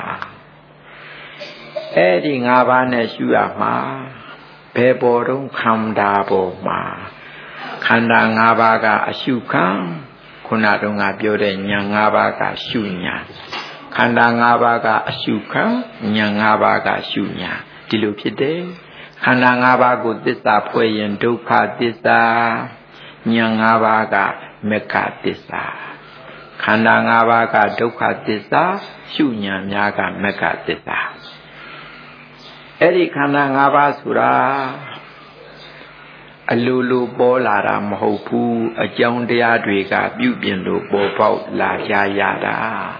အဲ့ဒီ၅ပါးနဲ့ရှုရမှာဘယ်ပေါ်တော့ခန္ဓာပေါ်မှာခန္ဓာ၅ပါးကအရှုခံခုနတုန်းကပြောတဲ့ဉာဏ်၅ပါးကရှုဉာဏ်ခန္ဓာ၅ပါးကအရှုခံဉာဏ်၅ပါးကရှုဉာဏ်ဒီလိုဖြစ်တယ်ခန္ဓာ၅ပါးကိုသစ္စာဖွဲ့ရင်ဒုက္ခသစ္စာဉာဏ်၅ပါးကမဂ္ဂသစ္စာခန္ဓာ၅ပါးကဒုက္ခသစ္စာရှုဉာဏ်များကမဂ္ဂသစ္စာအဲ့ဒီခန္ဓာ၅ပါးဆိုတာအလိုလိုပေါ်လာတာမဟုတ်ဘူးအကြောင်းတရားတွေကပြုပြင်လို့ပေါ်ပေါက်လာကြရတာ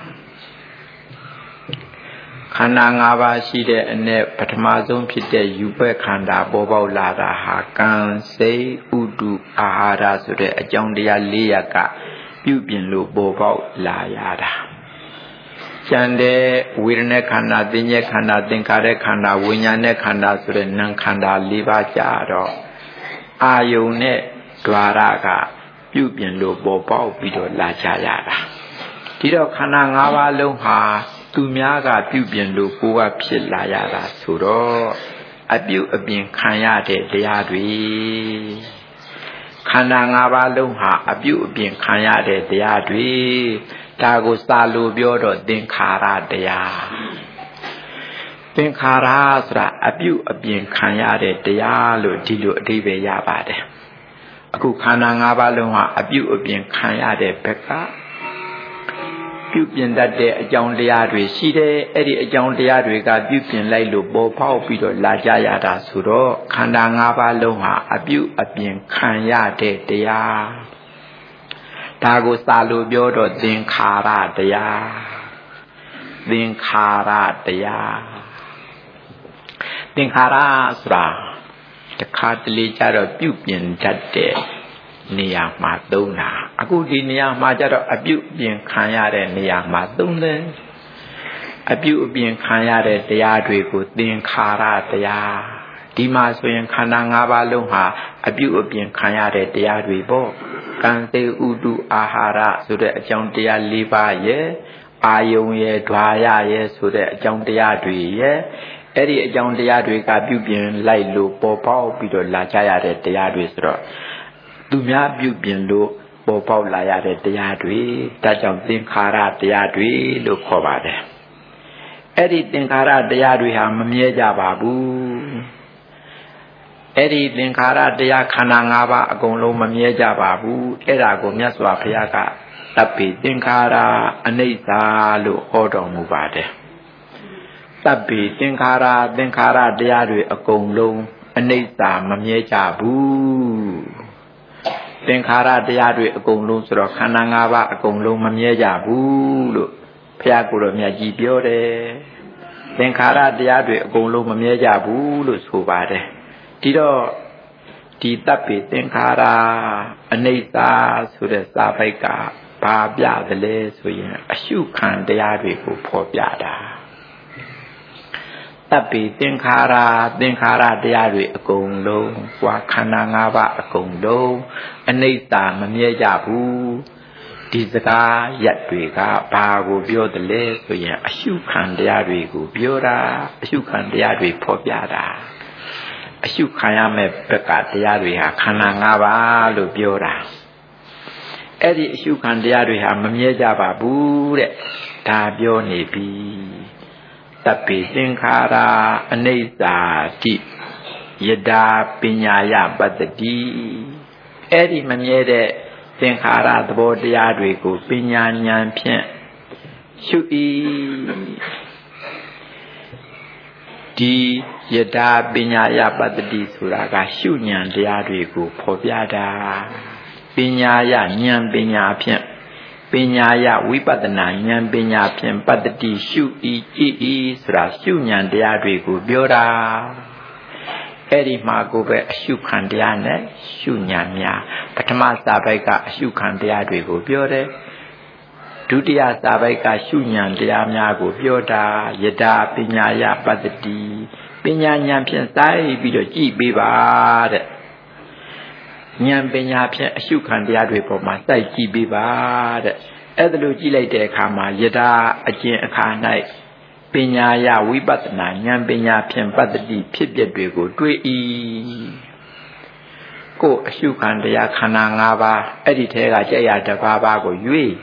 ခန္ဓာ၅ပါးရှိတဲ့အ내ပထမဆုံးဖြစ်တဲ့ယူပက်ခန္ဓာပေါ်ပေါက်လာတာဟာကံစိတ်ဥဒုအာဟာရဆိုတဲ့အကြောင်းတရား၄ရပ်ကပြုပြင်လို့ပေါ်ပေါက်လာရတာကျန်တဲ့ဝေဒနာခန္ဓာသင်္ညေခန္ဓာသင်္ခါရခန္ဓာဝိညာဉ်နဲ့ခန္ဓာဆိုတဲ့နာမ်ခန္ဓာ၄ပါးကြတော့အာယုန်နဲ့ဓာရကပြုပြင်လို့ပေါ်ပေါက်ပြီးတော့လာကြရတာဒီတော့ခန္ဓာ၅ပါးလုံးဟာသူများကပြုပြင်လို့ကိုယ်ကဖြစ်လာရတာဆိုတော့အပြုအပြင်ခံရတဲ့တရားတွေခန္ဓာ၅ပါးလုံးဟာအပြုအပြင်ခံရတဲ့တရားတွေဒါကိုစာလို့ပြောတော့သင်္ခါရတရားသင်္ခါရဆိုတာအပြုအပြင်ခံရတဲ့တရားလို့ဒီလိုအဓိပ္ပာယ်ရပါတယ်အခုခန္ဓာ၅ပါးလုံးဟာအပြုအပြင်ခံရတဲ့ဘက်ကပြုပြင်တတ်တဲ့အကြောင်းတရားတွေရှိတယ်အဲ့ဒီအကြောင်းတရားတွေကပြုပြင်လိုက်လို့ပေါ်ပေါက်ပြီးတော့လာကြရတာဆိုတော့ခန္ဓာ၅ပါးလုံးဟာအပြုအပြင်ခံရတဲ့တရားဒါကိုစာလို့ပြောတော့သင်္ခါရတရားသင်္ခါရတရားသင်္ခါရဆိုတာတခါတလေကြတော့ပြုပြင်တတ်တဲ့နေရာမှာသုံးတာအခုဒီနေရာမှာကျတော့အပြုအပြင်ခံရတဲ့နေရာမှာသုံးတယ်အပြုအပြင်ခံရတဲ့တရားတွေကိုသင်္ခါရတရားဒီမှာဆိုရင်ခန္ဓာ၅ပါးလုံးဟာအပြုအပြင်ခံရတဲ့တရားတွေပေါ့ကံစေဥတုအာဟာရဆိုတဲ့အကြောင်းတရား၄ပါးရဲ့အာယုံရဲ့ဓာရရဲ့ဆိုတဲ့အကြောင်းတရားတွေရဲ့အဲ့ဒီအကြောင်းတရားတွေကပြုပြင်လိုက်လို့ပေါ်ပေါက်ပြီးတော့လာကြရတဲ့တရားတွေဆိုတော့သူများပြုပြင်လို့ပေါ်ပေါက်လာရတဲ့တရားတွေဒါကြောင့်သင်္ခါရတရားတွေလို့ခေါ်ပါတယ်အဲ့ဒီသင်္ခါရတရားတွေဟာမမြဲကြပါဘူးအဲ့ဒီသင်္ခါရတရားခန္ဓာ၅ပါးအကုန်လုံးမမြဲကြပါဘူးအဲ့ဒါကိုမြတ်စွာဘုရားကတပ္ပိသင်္ခါရအနိစ္စလို့ဟောတော်မူပါတယ်တပ္ပိသင်္ခါရတရားတွေအကုန်လုံးအနိစ္စမမြဲကြဘူးသင်္ခါရတရားတွေအကုန်လုံးဆိုတော့ခန္ဓာ၅ပါးအကုန်လုံးမမြဲကြဘူးလို့ဘုရားကိုယ်တော်မြတ်ကြီးပြောတယ်သင်္ခါရတရားတွေအကုန်လုံးမမြဲကြဘူးလို့ဆိုပါတယ်ဒီတော့ဒီတပ္ပိသင်္ခါရအနိစ္စဆိုတဲ့စာပိုက်ကဘာပြသလဲဆိုရင်အရှုခံတရားတွေကိုဖော်ပြတာတပ္ပိသင်္ခါရတရားတွေအကုန်လုံးဟွာခန္ဓာ၅ပါးအကုန်လုံးအနိစ္စမမြဲကြဘူးဒီစကားရက်တွေကဘာကိုပြောတယ်လဲဆိုရင်အရှုခံတရားတွေကိုပြောတာအရှုခံတရားတွေဖော်ပြတာအရှုခံရမယ့်ဘက်ကတရားတွေဟာခန္ဓာ၅ပါးလို့ပြောတာအဲ့ဒီအရှုခံတရားတွေဟာမမြဲကြပါဘူးတဲ့ဒါပြောနေပြီတပ္ပိသင်္ခါရအနိစ္စတိယတာပညာယပတ္တိအဲ့ဒီမမြဲတဲ့သင်္ခါရသဘောတရားတွေကိုပညာဉာဏ်ဖြင့်ရှု၏ဒီယတာပညာယပတ္တိဆိုတာကရှုဉာဏ်တရားတွေကိုဖော်ပြတာပညာယဉာဏ်ပညာဖြင့်ပညာယဝိပဿနာဉာဏ်ပညာဖြင့်ပတ္တိရှုဤကြည်ဤဆိုတာရှုဉာဏ်တရားတွေကိုပြောတာအဲ့ဒီမှာကိုပဲအရှုခံတရားနဲ့ရှုဉာဏ်များပထမစာပိုက်ကအရှုခံတရားတွေကိုပြောတယ်ဒုတိယစာပိုက်ကရှုဉာဏ်တရားများကိုပြောတာယတာပညာယပတ္တိပညာဉာဏ်ဖြင့်စိုက်ပြီးတော့ကြည်ပေးပါတဲ့ဉာဏ်ပညာဖြင့်အရှုခံတရားတွေပေါ်မှာစိုက်ကြည့်ပေးပါတဲ့အဲ့ဒါလိုကြည့်လိုက်တဲ့အခါမှာယတာအကျင့်အခါ၌ပညာယဝိပဿနာဉာဏ်ပညာဖြင့်ပတ္တိဖြစ်ပျက်တွေကိုတွေ့၏ကိုယ်အရှုခံတရားခန္ဓာ၅ပါးအဲ့ဒီထဲကကြက်ရတစ်ပါးပါးကိုရွေး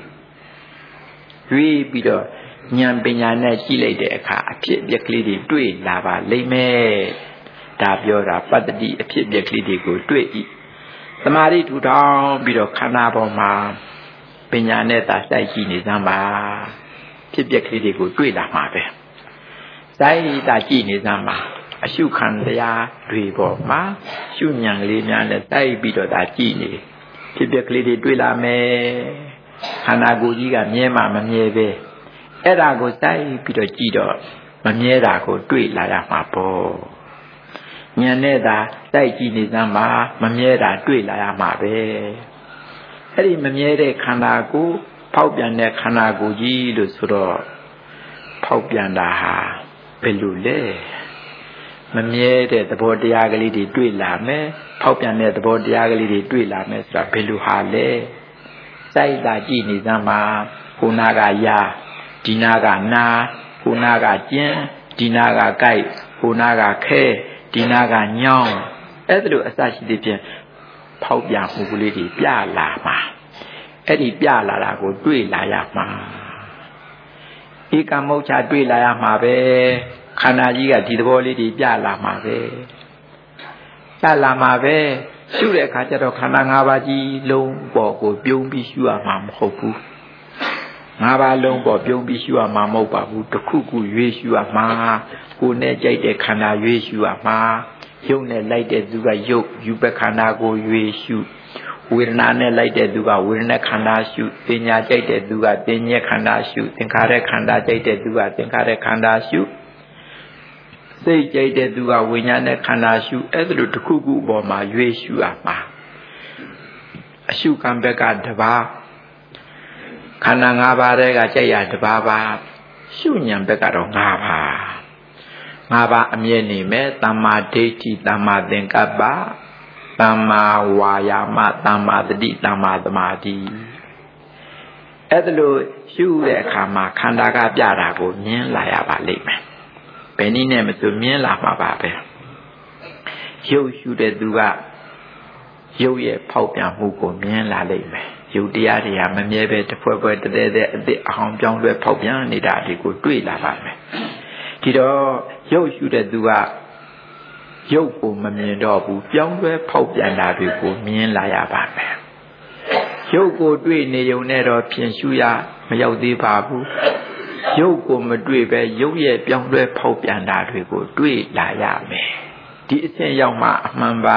ပြီးတော့ဉာဏ်ပညာနဲ့ကြည့်လိုက်တဲ့အခါအဖြစ်အပျက်ကလေးတွေတွေ့လာပါလိမ့်မယ်ဒါပြောတာပတ္တိအဖြစ်အပျက်ကလေးတွေကိုတွေ့၏သမာဓိထူထောင်ပြီးတော့ခန္ဓာပေါ်မှာပညာနဲ့သာစိုက်ကြည့်နေစမ်းပါဖြစ်ပျက်ကလေးတွေကိုတွေ့လာမှာပဲစိုက်တာကြည့်နေစမ်းပါအရှုခံတရားတွေပေါ်မှာရှုဉဏ်လေးများနဲ့စိုက်ပြီးတော့ဒါကြည့်နေဖြစ်ပျက်ကလေးတွေတွေ့လာမယ်ခန္ဓာကိုယ်ကြီးကမြဲမှမမြဲပဲအဲ့ဒါကိုစိုက်ပြီးတော့ကြည့်တော့မမြဲတာကိုတွေ့လာရမှာပေါ့ဉာဏ်နဲ့သာစိုက်ကြည့်နေစမ်းပါမမြဲတာတွေ့လာရမှာပဲအဲ့ဒီမမြဲတဲ့ခန္ဓာကိုဖောက်ပြန်တဲ့ခန္ဓာကိုယ်ကြီးလို့ဆိုတော့ဖောက်ပြန်တာဟာဘယ်လိုလဲမမြဲတဲ့သဘောတရားကလေးတွေတွေ့လာမယ်ဖောက်ပြန်တဲ့သဘောတရားကလေးတွေတွေ့လာမယ်ဆိုတာဘယ်လိုဟာလဲစိုက်တာကြည့်နေစမ်းပါခုနာကယာဒီနာကနာခုနာကကျင်းဒီနာကကြိုက်ခုနာကခဲဒီနာကညောင်းအဲ့ဒါလိုအစရှိတဲ့ဖြင့်ဖောက်ပြန်မှုကလေးတွေပြလာမှာအဲ့ဒီပြလာတာကိုတွေ့လာရမှာဧကမုတ်ချတွေ့လာရမှာပဲခန္ဓာကြီးကဒီသဘောလေးတွေပြလာမှာပဲပြလာမှာပဲရှုတဲ့အခါကျတော့ခန္ဓာ၅ပါးကြီးလုံးပေါ်ကိုပြုံးပြီးရှုရမှာမဟုတ်ဘူး၅ပါးလုံးပေါ်ပြုံးပြီးရှုရမှာမဟုတ်ပါဘူးတစ်ခုခုရွေးရှုရမှာကိုယ်နဲ့ကြိုက်တဲ့ခန္ဓာရွေးရှုရမှာရုပ်နဲ့လိုက်တဲ့သူကရုပ်ယူပခန္ဓာကိုရွေးရှုဝေဒနာနဲ့လိုက်တဲ့သူကဝေဒနာခန္ဓာရှုပညာကြိုက်တဲ့သူကပညာခန္ဓာရှုသင်္ခါရခန္ဓာကြိုက်တဲ့သူကသင်္ခါရခန္ဓာရှုစိတ်ကြိုက်တဲ့သူကဝိညာဉ်နဲ့ခန္ဓာရှုအဲ့ဒါလိုတစ်ခုခုပေါ်မှာရွေးရှုရမှာအရှုခံဘက်ကတစ်ပါးခန္ဓာ၅ပါးတည်းကကြိုက်ရတစ်ပါးပါရှုဉဏ်ဘက်ကတော့၅ပါး၅ပါးအမြဲနေမယ်သမ္မာဒိဋ္ဌိသမ္မာသင်္ကပ္ပသမ္မာဝါယာမသမ္မာသတိသမ္မာသမာဓိအဲ့ဒါလို့ရှုတဲ့အခါမှာခန္ဓာကပြတာကိုမြင်လာရပါလိမ့်မယ်ဘယ်နည်းနဲ့မဆိုမြင်လာမှာပါပဲရုပ်ရှုတဲ့သူကရုပ်ရဲ့ဖောက်ပြန်မှုကိုမြင်လာလိမ့်မယ်ရုပ်တရားတွေကမမြဲပဲတစ်ဖွဲ့ဖွဲ့တည်းတည်းအစ်အဟောင်းပြောင်းလဲဖောက်ပြန်နေတာတွေကိုတွေ့လာပါမယ်ဒီတော့ရုပ်ရှုတဲ့သူကရုပ်ကိုမမြင်တော့ဘူးပြောင်းလဲဖောက်ပြန်တာတွေကိုမြင်လာရပါမယ်ရုပ်ကိုတွေ့နေုံနဲ့တော့ဖြင့်ရှုရမရောက်သေးပါဘူးရုပ်ကိုမတွေ့ပဲရုပ်ရဲ့ပြောင်းလဲဖောက်ပြန်တာတွေကိုတွေ့လာရမယ်ဒီအဆင့်ရောက်မှအမှန်ပါ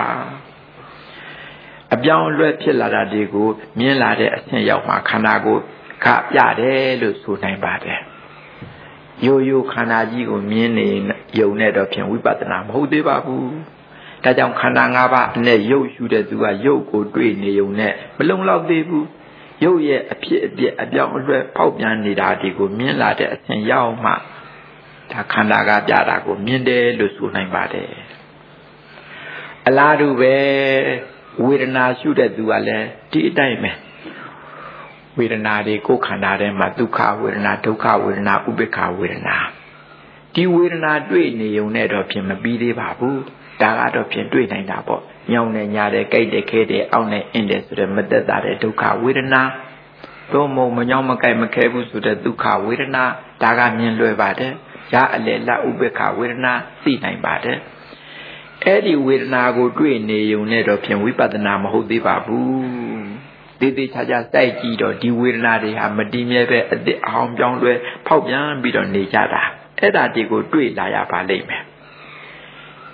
အပြောင်းလဲဖြစ်လာတာတွေကိုမြင်လာတဲ့အဆင့်ရောက်မှခန္ဓာကိုယ်ကပြတယ်လို့ဆိုနိုင်ပါတယ်ရိုးရိုးခန္ဓာကြီးကိုမြင်နေရုံနဲ့တော့ဖြင့်ဝိပဿနာမဟုတ်သေးပါဘူးဒါကြောင့်ခန္ဓာ၅ပါးအနဲ့ရုပ်ရှုတဲ့သူကရုပ်ကိုတွေ့နေုံနဲ့မလုံလောက်သေးဘူးရုပ်ရဲ့အဖြစ်အပျက်အပြောင်းအလဲဖောက်ပြန်နေတာဒီကိုမြင်လာတဲ့အဆင့်ရောက်မှဒါခန္ဓာကပြတာကိုမြင်တယ်လို့ဆိုနိုင်ပါတယ်အလားတူပဲဝေဒနာရှုတဲ့သူကလည်းဒီအတိုင်းပဲဝေဒနာတွေကိုယ်ခန္ဓာထဲမှာဒုက္ခဝေဒနာဒုက္ခဝေဒနာဥပေက္ခဝေဒနာဒီဝေဒနာတွေ့နေုံနဲ့တော့ဖြင့်မပြီးသေးပါဘူးဒါကတော့ဖြင့်တွေ့နိုင်တာပေါ့ညောင်းနဲ့ညာတဲ့ကြိုက်တဲ့ခဲတဲ့အောက်နဲ့အင်းတဲ့ဆိုတဲ့မသက်သာတဲ့ဒုက္ခဝေဒနာတော့မညောင်းမကြိုက်မခဲဘူးဆိုတဲ့ဒုက္ခဝေဒနာဒါကမြင်လွယ်ပါတယ်ရအလေလဥပေက္ခဝေဒနာသိနိုင်ပါတယ်အဲ့ဒီဝေဒနာကိုတွေ့နေုံနဲ့တော့ဖြင့်ဝိပဿနာမဟုတ်သေးပါဘူးတေးသေးချာချာစိုက်ကြည့်တော့ဒီဝေဒနာတွေဟာမတည်မြဲပဲအစ်အဟောင်းပြောင်းလဲဖောက်ပြန်ပြီးတော့နေကြတာအဲ့ဒါတွေကိုတွေ့လာရပါလိမ့်မယ်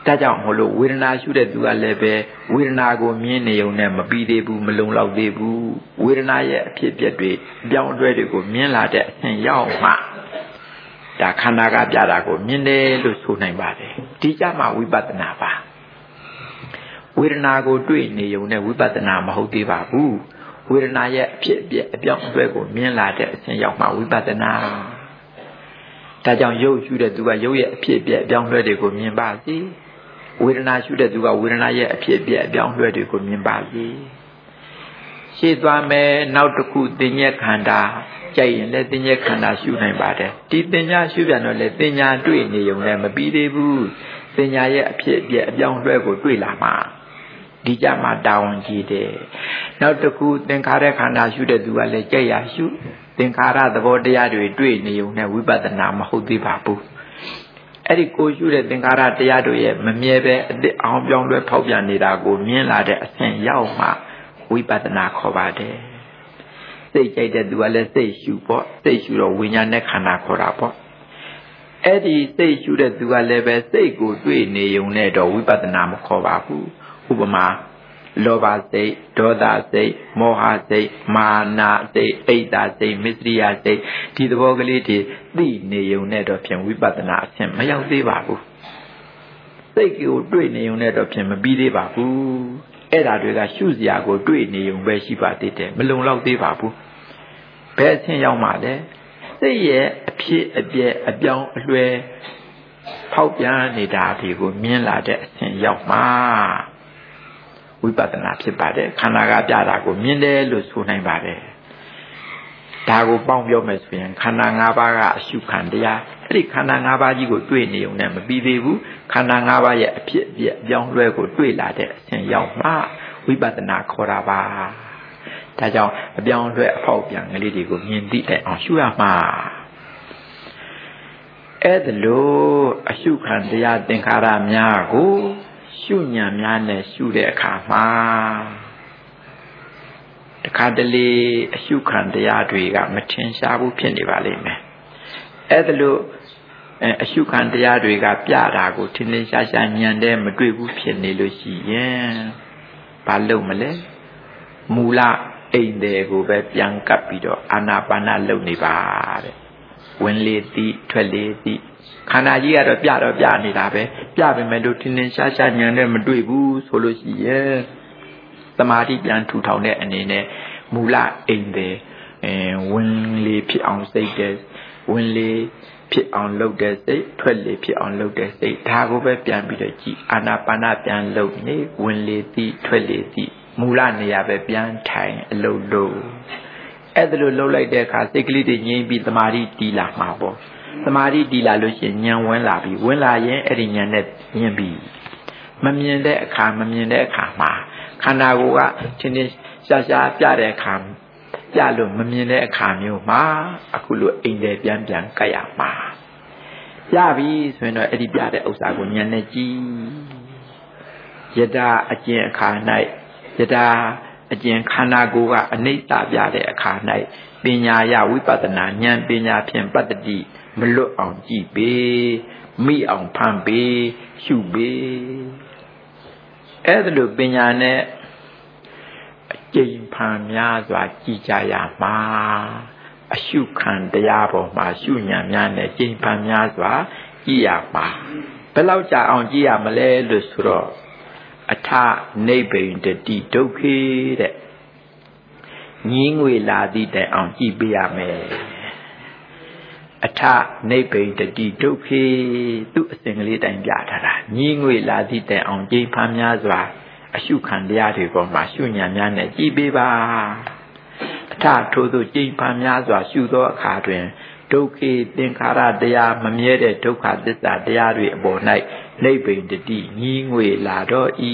ဒါကြောင့်မလို့ဝေဒနာရှုတဲ့သူကလည်းပဲဝေဒနာကိုမြင်နေုံနဲ့မပြီးသေးဘူးမလုံလောက်သေးဘူးဝေဒနာရဲ့အဖြစ်အပျက်တွေအပြောင်းအလဲတွေကိုမြင်လာတဲ့အဆင့်ရောက်မှဒါခန္ဓာကပြတာကိုမြင်တယ်လို့ဆိုနိုင်ပါတယ်ဒီကြမှာဝိပဿနာပါဝေဒနာကိုတွေ့နေုံနဲ့ဝိပဿနာမဟုတ်သေးပါဘူးဝေဒနာရဲ့အဖြစ်အပျက်အပြောင်းအလဲကိုမြင်လာတဲ့အဆင့်ရောက်မှဝိပဿနာဒါကြောင့်ရုပ်ရှုတဲ့သူကရုပ်ရဲ့အဖြစ်အပျက်အပြောင်းအလဲတွေကိုမြင်ပါစေဝေဒနာရှုတဲ့သူကဝေဒနာရဲ့အဖြစ်အပျက်အပြောင်းအလဲတွေကိုမြင်ပါစေရှေ့သွားမယ်နောက်တစ်ခုသင်္ညက်ခန္ဓာကြိုက်ရင်လည်းသင်္ညက်ခန္ဓာရှုနိုင်ပါတယ်ဒီသင်္ညာရှုပြန်တော့လည်းသင်္ညာတွေ့နေုံနဲ့မပြီးသေးဘူးသင်္ညာရဲ့အဖြစ်အပျက်အပြောင်းအလဲကိုတွေ့လာမှဒီကြမှာတာဝန်ကြီးတယ်နောက်တစ်ခုသင်္ခါရခန္ဓာရှုတဲ့သူကလည်းကြိုက်ရရှုသင်္ခါရသဘောတရားတွေတွေ့နေုံနဲ့ဝိပဿနာမဟုတ်သေးပါဘူးအဲ့ဒီကိုရှုတဲ့သင်္ခါရတရားတို့ရဲ့မမြဲပဲအစ်အောင်ပြောင်းလဲဖောက်ပြန်နေတာကိုမြင်လာတဲ့အဆင့်ရောက်မှဝိပဿနာခေါ်ပါတယ်စိတ်ကြိုက်တဲ့သူကလည်းစိတ်ရှုပေါ့စိတ်ရှုတော့ဝိညာဉ်နဲ့ခန္ဓာခေါ်တာပေါ့အဲ့ဒီစိတ်ရှုတဲ့သူကလည်းပဲစိတ်ကိုတွေ့နေုံနဲ့တော့ဝိပဿနာမခေါ်ပါဘူးဥပမာလောဘစိတ်ဒေါသစိတ်မောဟစိတ်မာနစိတ်အိတ်တာစိတ်မစ္စရိယစိတ်ဒီသဘောကလေးတွေသိနေုံနဲ့တော့ဖြင့်ဝိပဿနာအဆင့်မရောက်သေးပါဘူးစိတ်ကိုတွေ့နေုံနဲ့တော့ဖြင့်မပြီးသေးပါဘူးအဲ့ဒါတွေကရှုစရာကိုတွေ့နေုံပဲရှိပါသေးတယ်မလုံလောက်သေးပါဘူးဘယ်အဆင့်ရောက်မှလဲစိတ်ရဲ့အဖြစ်အပျက်အပြောင်းအလဲဖောက်ပြန်နေတာဒီကိုမြင်လာတဲ့အဆင့်ရောက်မှဝိပဿနာဖြစ်ပါတယ်ခန္ဓာကပြတာကိုမြင်တယ်လို့ဆိုနိုင်ပါတယ်ဒါကိုပေါင်းပြောမယ်ဆိုရင်ခန္ဓာ၅ပါးကအရှုခံတရားအဲ့ဒီခန္ဓာ၅ပါးကြီးကိုတွေ့နေုံနဲ့မပြီးသေးဘူးခန္ဓာ၅ပါးရဲ့အဖြစ်အပျက်အပြောင်းလဲကိုတွေ့လာတဲ့အဆင့်ရောက်မှဝိပဿနာခေါ်တာပါဒါကြောင့်အပြောင်းအလဲအဖောက်ပြန်ကလေးတွေကိုမြင်သိတဲ့အောင်ရှုရမှာအဲ့ဒါလို့အရှုခံတရားသင်္ခါရများကိုရှုဉာဏ်များနဲ့ရှုတဲ့အခါမှာတခါတလေအရှုခံတရားတွေကမထင်ရှားဘူးဖြစ်နေပါလိမ့်မယ်အဲ့ဒါလို့အရှုခံတရားတွေကပြတာကိုထင်ထင်ရှားရှားဉာဏ်နဲ့မတွေ့ဘူးဖြစ်နေလို့ရှိရင်ဘာလုပ်မလဲမူလအိမ်တွေကိုပဲပြန်ကပ်ပြီးတော့အာနာပါနလုပ်နေပါတဲ့ဝင်လေသိထွက်လေသိခန္ဓာကြီးကတော့ပြနေတာပဲပြပေမဲ့လို့ထင်ထင်ရှားရှားဉာဏ်နဲ့မတွေ့ဘူးဆိုလို့ရှိရင်သမာဓိပြန်ထူထောင်တဲ့အနေနဲ့မူလအိမ်တွေဝင်လေဖြစ်အောင်စိတ်တဲ့ဝင်လေဖြစ်အောင်လုပ်တဲ့စိတ်ထွက်လေဖြစ်အောင်လုပ်တဲ့စိတ်ဒါကိုပဲပြန်ပြီးတော့ကြည်အာနာပါနပြန်လုပ်နေဝင်လေသိထွက်လေသိမူလနေရာပဲပြန်ထိုင်အလုပ်လုပ်အဲ့ဒါလိုလုပ်လိုက်တဲ့အခါစိတ်ကလေးတွေငြိမ်းပြီးသမာဓိတည်လာမှာပေါ့သမာဓိတည်လာလို့ရှိရင်ဉာဏ်ဝင်လာပြီဝင်လာရင်အဲ့ဒီဉာဏ်နဲ့မြင်ပြီမမြင်တဲ့အခါမှာခန္ဓာကိုယ်ကချင်းချင်းရှားရှားပြတဲ့အခါပြလို့မမြင်တဲ့အခါမျိုးမှာအခုလိုအိမ်တယ်ပြန်ကပ်ရမှာပြပြီဆိုရင်တော့အဲ့ဒီပြတဲ့ဥစ္စာကိုဉာဏ်နဲ့ကြည့်ယတာအကျင့်အခါ၌ယတာအကျင့်ခန္ဓာကိုယ်ကအနိစ္စပြတဲ့အခါ၌ပညာယဝိပဿနာဉာဏ်ပညာဖြင့်ပတ္တိမလွတ်အောင်ကြည့်ပေမိအောင်ဖမ်းပေရှုပေအဲ့ဒါလိုပညာနဲ့အကျဉ်းဖန်များစွာကြည်ကြရမှာအရှုခံတရားပေါ်မှာရှုဉာဏ်များနဲ့ကျဉ်းဖန်များစွာကြည်ရမှာဘယ်လောက်ကြာအောင်ကြည်ရမလဲလို့ဆိုတော့အထနိဗ္ဗိတတိဒုက္ခေတဲ့ငြင်းငွေလာသည့်တိုင်အောင်ကြည်ပေးရမယ်အထနိဗ္ဗိတတိဒုက္ခေသူ့အစဉ်ကလေးတိုင်ပြထားတာငြင်းငွေလာသည့်တိုင်အောင်ကျဉ်းဖန်များစွာအရှုခံတရားတွေပေါ်မှာရှုဉာဏ်များနဲ့ကြည်ပေးပါအထထို့သို့ကျင့်ဖန်များစွာရှုသောအခါတွင်ဒုက္ခေသင်္ခါရတရားမမြဲတဲ့ဒုက္ခသစ္စာတရားတွေအပေါ်၌နိဗ္ဗိတတိညီငွေလာတော့ဤ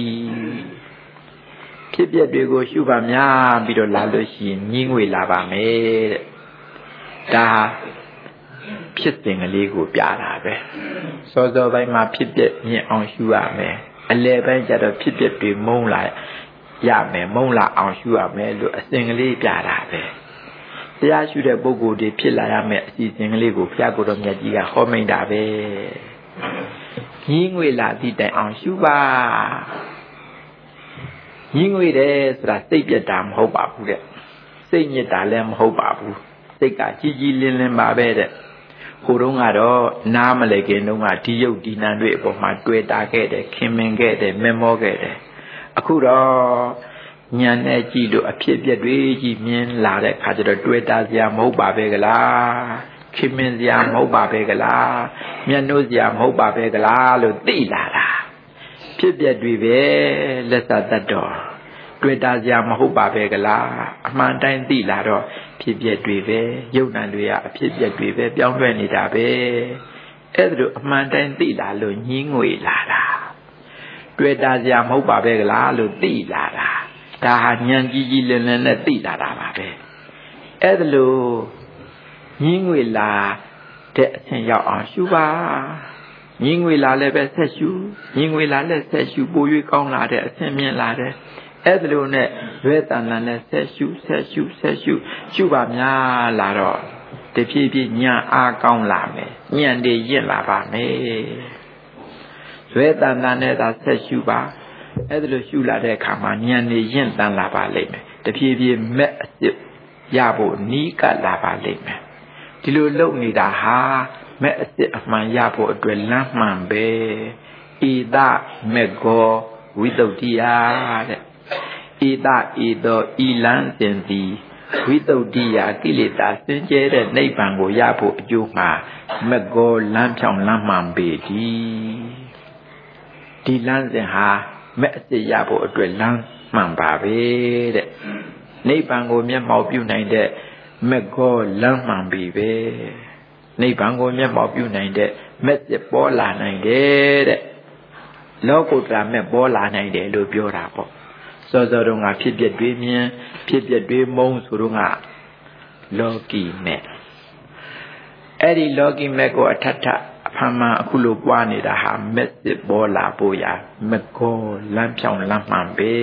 ဖြစ်ပျက်တွေကိုရှုပါများပြီးတော့လာလို့ရှိရင်ညီငွေလာပါမယ်တဲ့ဒါဖြစ်စဉ်ကလေးကိုပြတာပဲစောစောပိုင်းမှာဖြစ်ပျက်မြင်အောင်ရှုရမယ်အလယ်ပိုင်းကျတော့ဖြစ်ပျက်တွေမုံလာရမယ်မုံလာအောင်ရှုရမယ်လို့အစဉ်ကလေးပြတာပဲတရားရှုတဲ့ပုဂ္ဂိုလ်တွေဖြစ်လာရမယ်အစီအစဉ်ကလေးကိုဘုရားကိုယ်တော်မြတ်ကြီးကဟောမိန်တာပဲ nhí người là thì đại ông chú ba nhí người đấy là xây biệt đàm hậu bà phụ đấy xây nhật đà lên hậu bà phụ xây cả chi lên bà bé đấy cô đông à đó nam lại cái đông à đi dâu đi nan đuổi bỏ mà đuổi ta cái đấy kim men cái đấy memo cái đấy à cô đó nhà này chỉ được áp chế đuổi chỉ miền là đấy khai cho đuổi ta ra hậu bà bé cái là kim men ra hậu bà bé cái là miền nô ra hậu bà bé cái là rồi tỷ làဖြစ်ပြတွေပဲလက်စာတတ်တော့တွေ့တာစရာမဟုတ်ပါပဲကလားအမှန်တိုင်းသိလာတော့ဖြစ်ပြတွေပဲယုံ nant တွေကအဖြစ်ပြတွေပဲပြောင်းလဲနေတာပဲအဲ့ဒါတို့အမှန်တိုင်းသိလာလို့ညင်းငွေလာတာတွေ့တာစရာမဟုတ်ပါပဲကလားလို့သိလာတာဒါဟာဉာဏ်ကြီးလင်းလင်းနဲ့သိလာတာပါပဲအဲ့ဒါလို့ညင်းငွေလာတဲ့အဆင့်ရောက်အောင်ရှုပါညင်ငွေလာလည်းပဲဆက်ရှုညင်ငွေလာလည်းဆက်ရှုပို၍ကောင်းလာတဲ့အဆင့်မြင့်လာတဲ့အဲ့ဒါလိုနဲ့ရွေးတန်တန်နဲ့ဆက်ရှုရှုပါများလာတော့တဖြည်းဖြည်းညာအားကောင်းလာမယ်ဉာဏ်တွေရင့်လာပါမယ်ရွေးတန်တန်နဲ့သာဆက်ရှုပါအဲ့ဒါလိုရှုလာတဲ့အခါမှာဉာဏ်တွေရင့်တန်လာပါလိမ့်မယ်တဖြည်းဖြည်းမဲ့အစ်ရဖို့နီးကပ်လာပါလိမ့်မယ်ဒီလိုလုပ်နေတာဟာမဲ့အစ်အမှန်ရဖို့အတွက်လမ်းမှန်ပဲဣဒမေကောဝိတုဒ္ဓိယတဲ့ဣဒဤသောဤလမ်းစဉ်သည်ဝိတုဒ္ဓိယကိလေသာစင်ကြဲတဲ့နိဗ္ဗာန်ကိုရဖို့အကျိုးမှာမေကောလမ်းဖြောင်းလမ်းမှန်ပေသည်ဒီလမ်းစဉ်ဟာမဲ့အစ်ရဖို့အတွက်လမ်းမှန်ပါပဲတဲ့နိဗ္ဗာန်ကိုမျက်မှောက်ပြုနိုင်တဲ့မေကောလမ်းမှန်ပြီပဲနိဗ္ဗာန်ကိုမျက်မှောက်ပြုနိုင်တဲ့မဲ့စစ်ပေါ်လာနိုင်တယ်တဲ့လောကုတ္တရာမဲ့ပေါ်လာနိုင်တယ်လို့ပြောတာပေါ့စောစောတုန်းကဖြစ်ပျက်တွေမြင်ဖြစ်ပျက်တွေမုံဆိုတော့ကလောကီမဲ့အဲ့ဒီလောကီမဲ့ကိုအထထအဖန်မှအခုလိုပွားနေတာဟာမဲ့စစ်ပေါ်လာဖို့ရမကောလမ်းဖြောင်းလမ်းမှန်ပဲ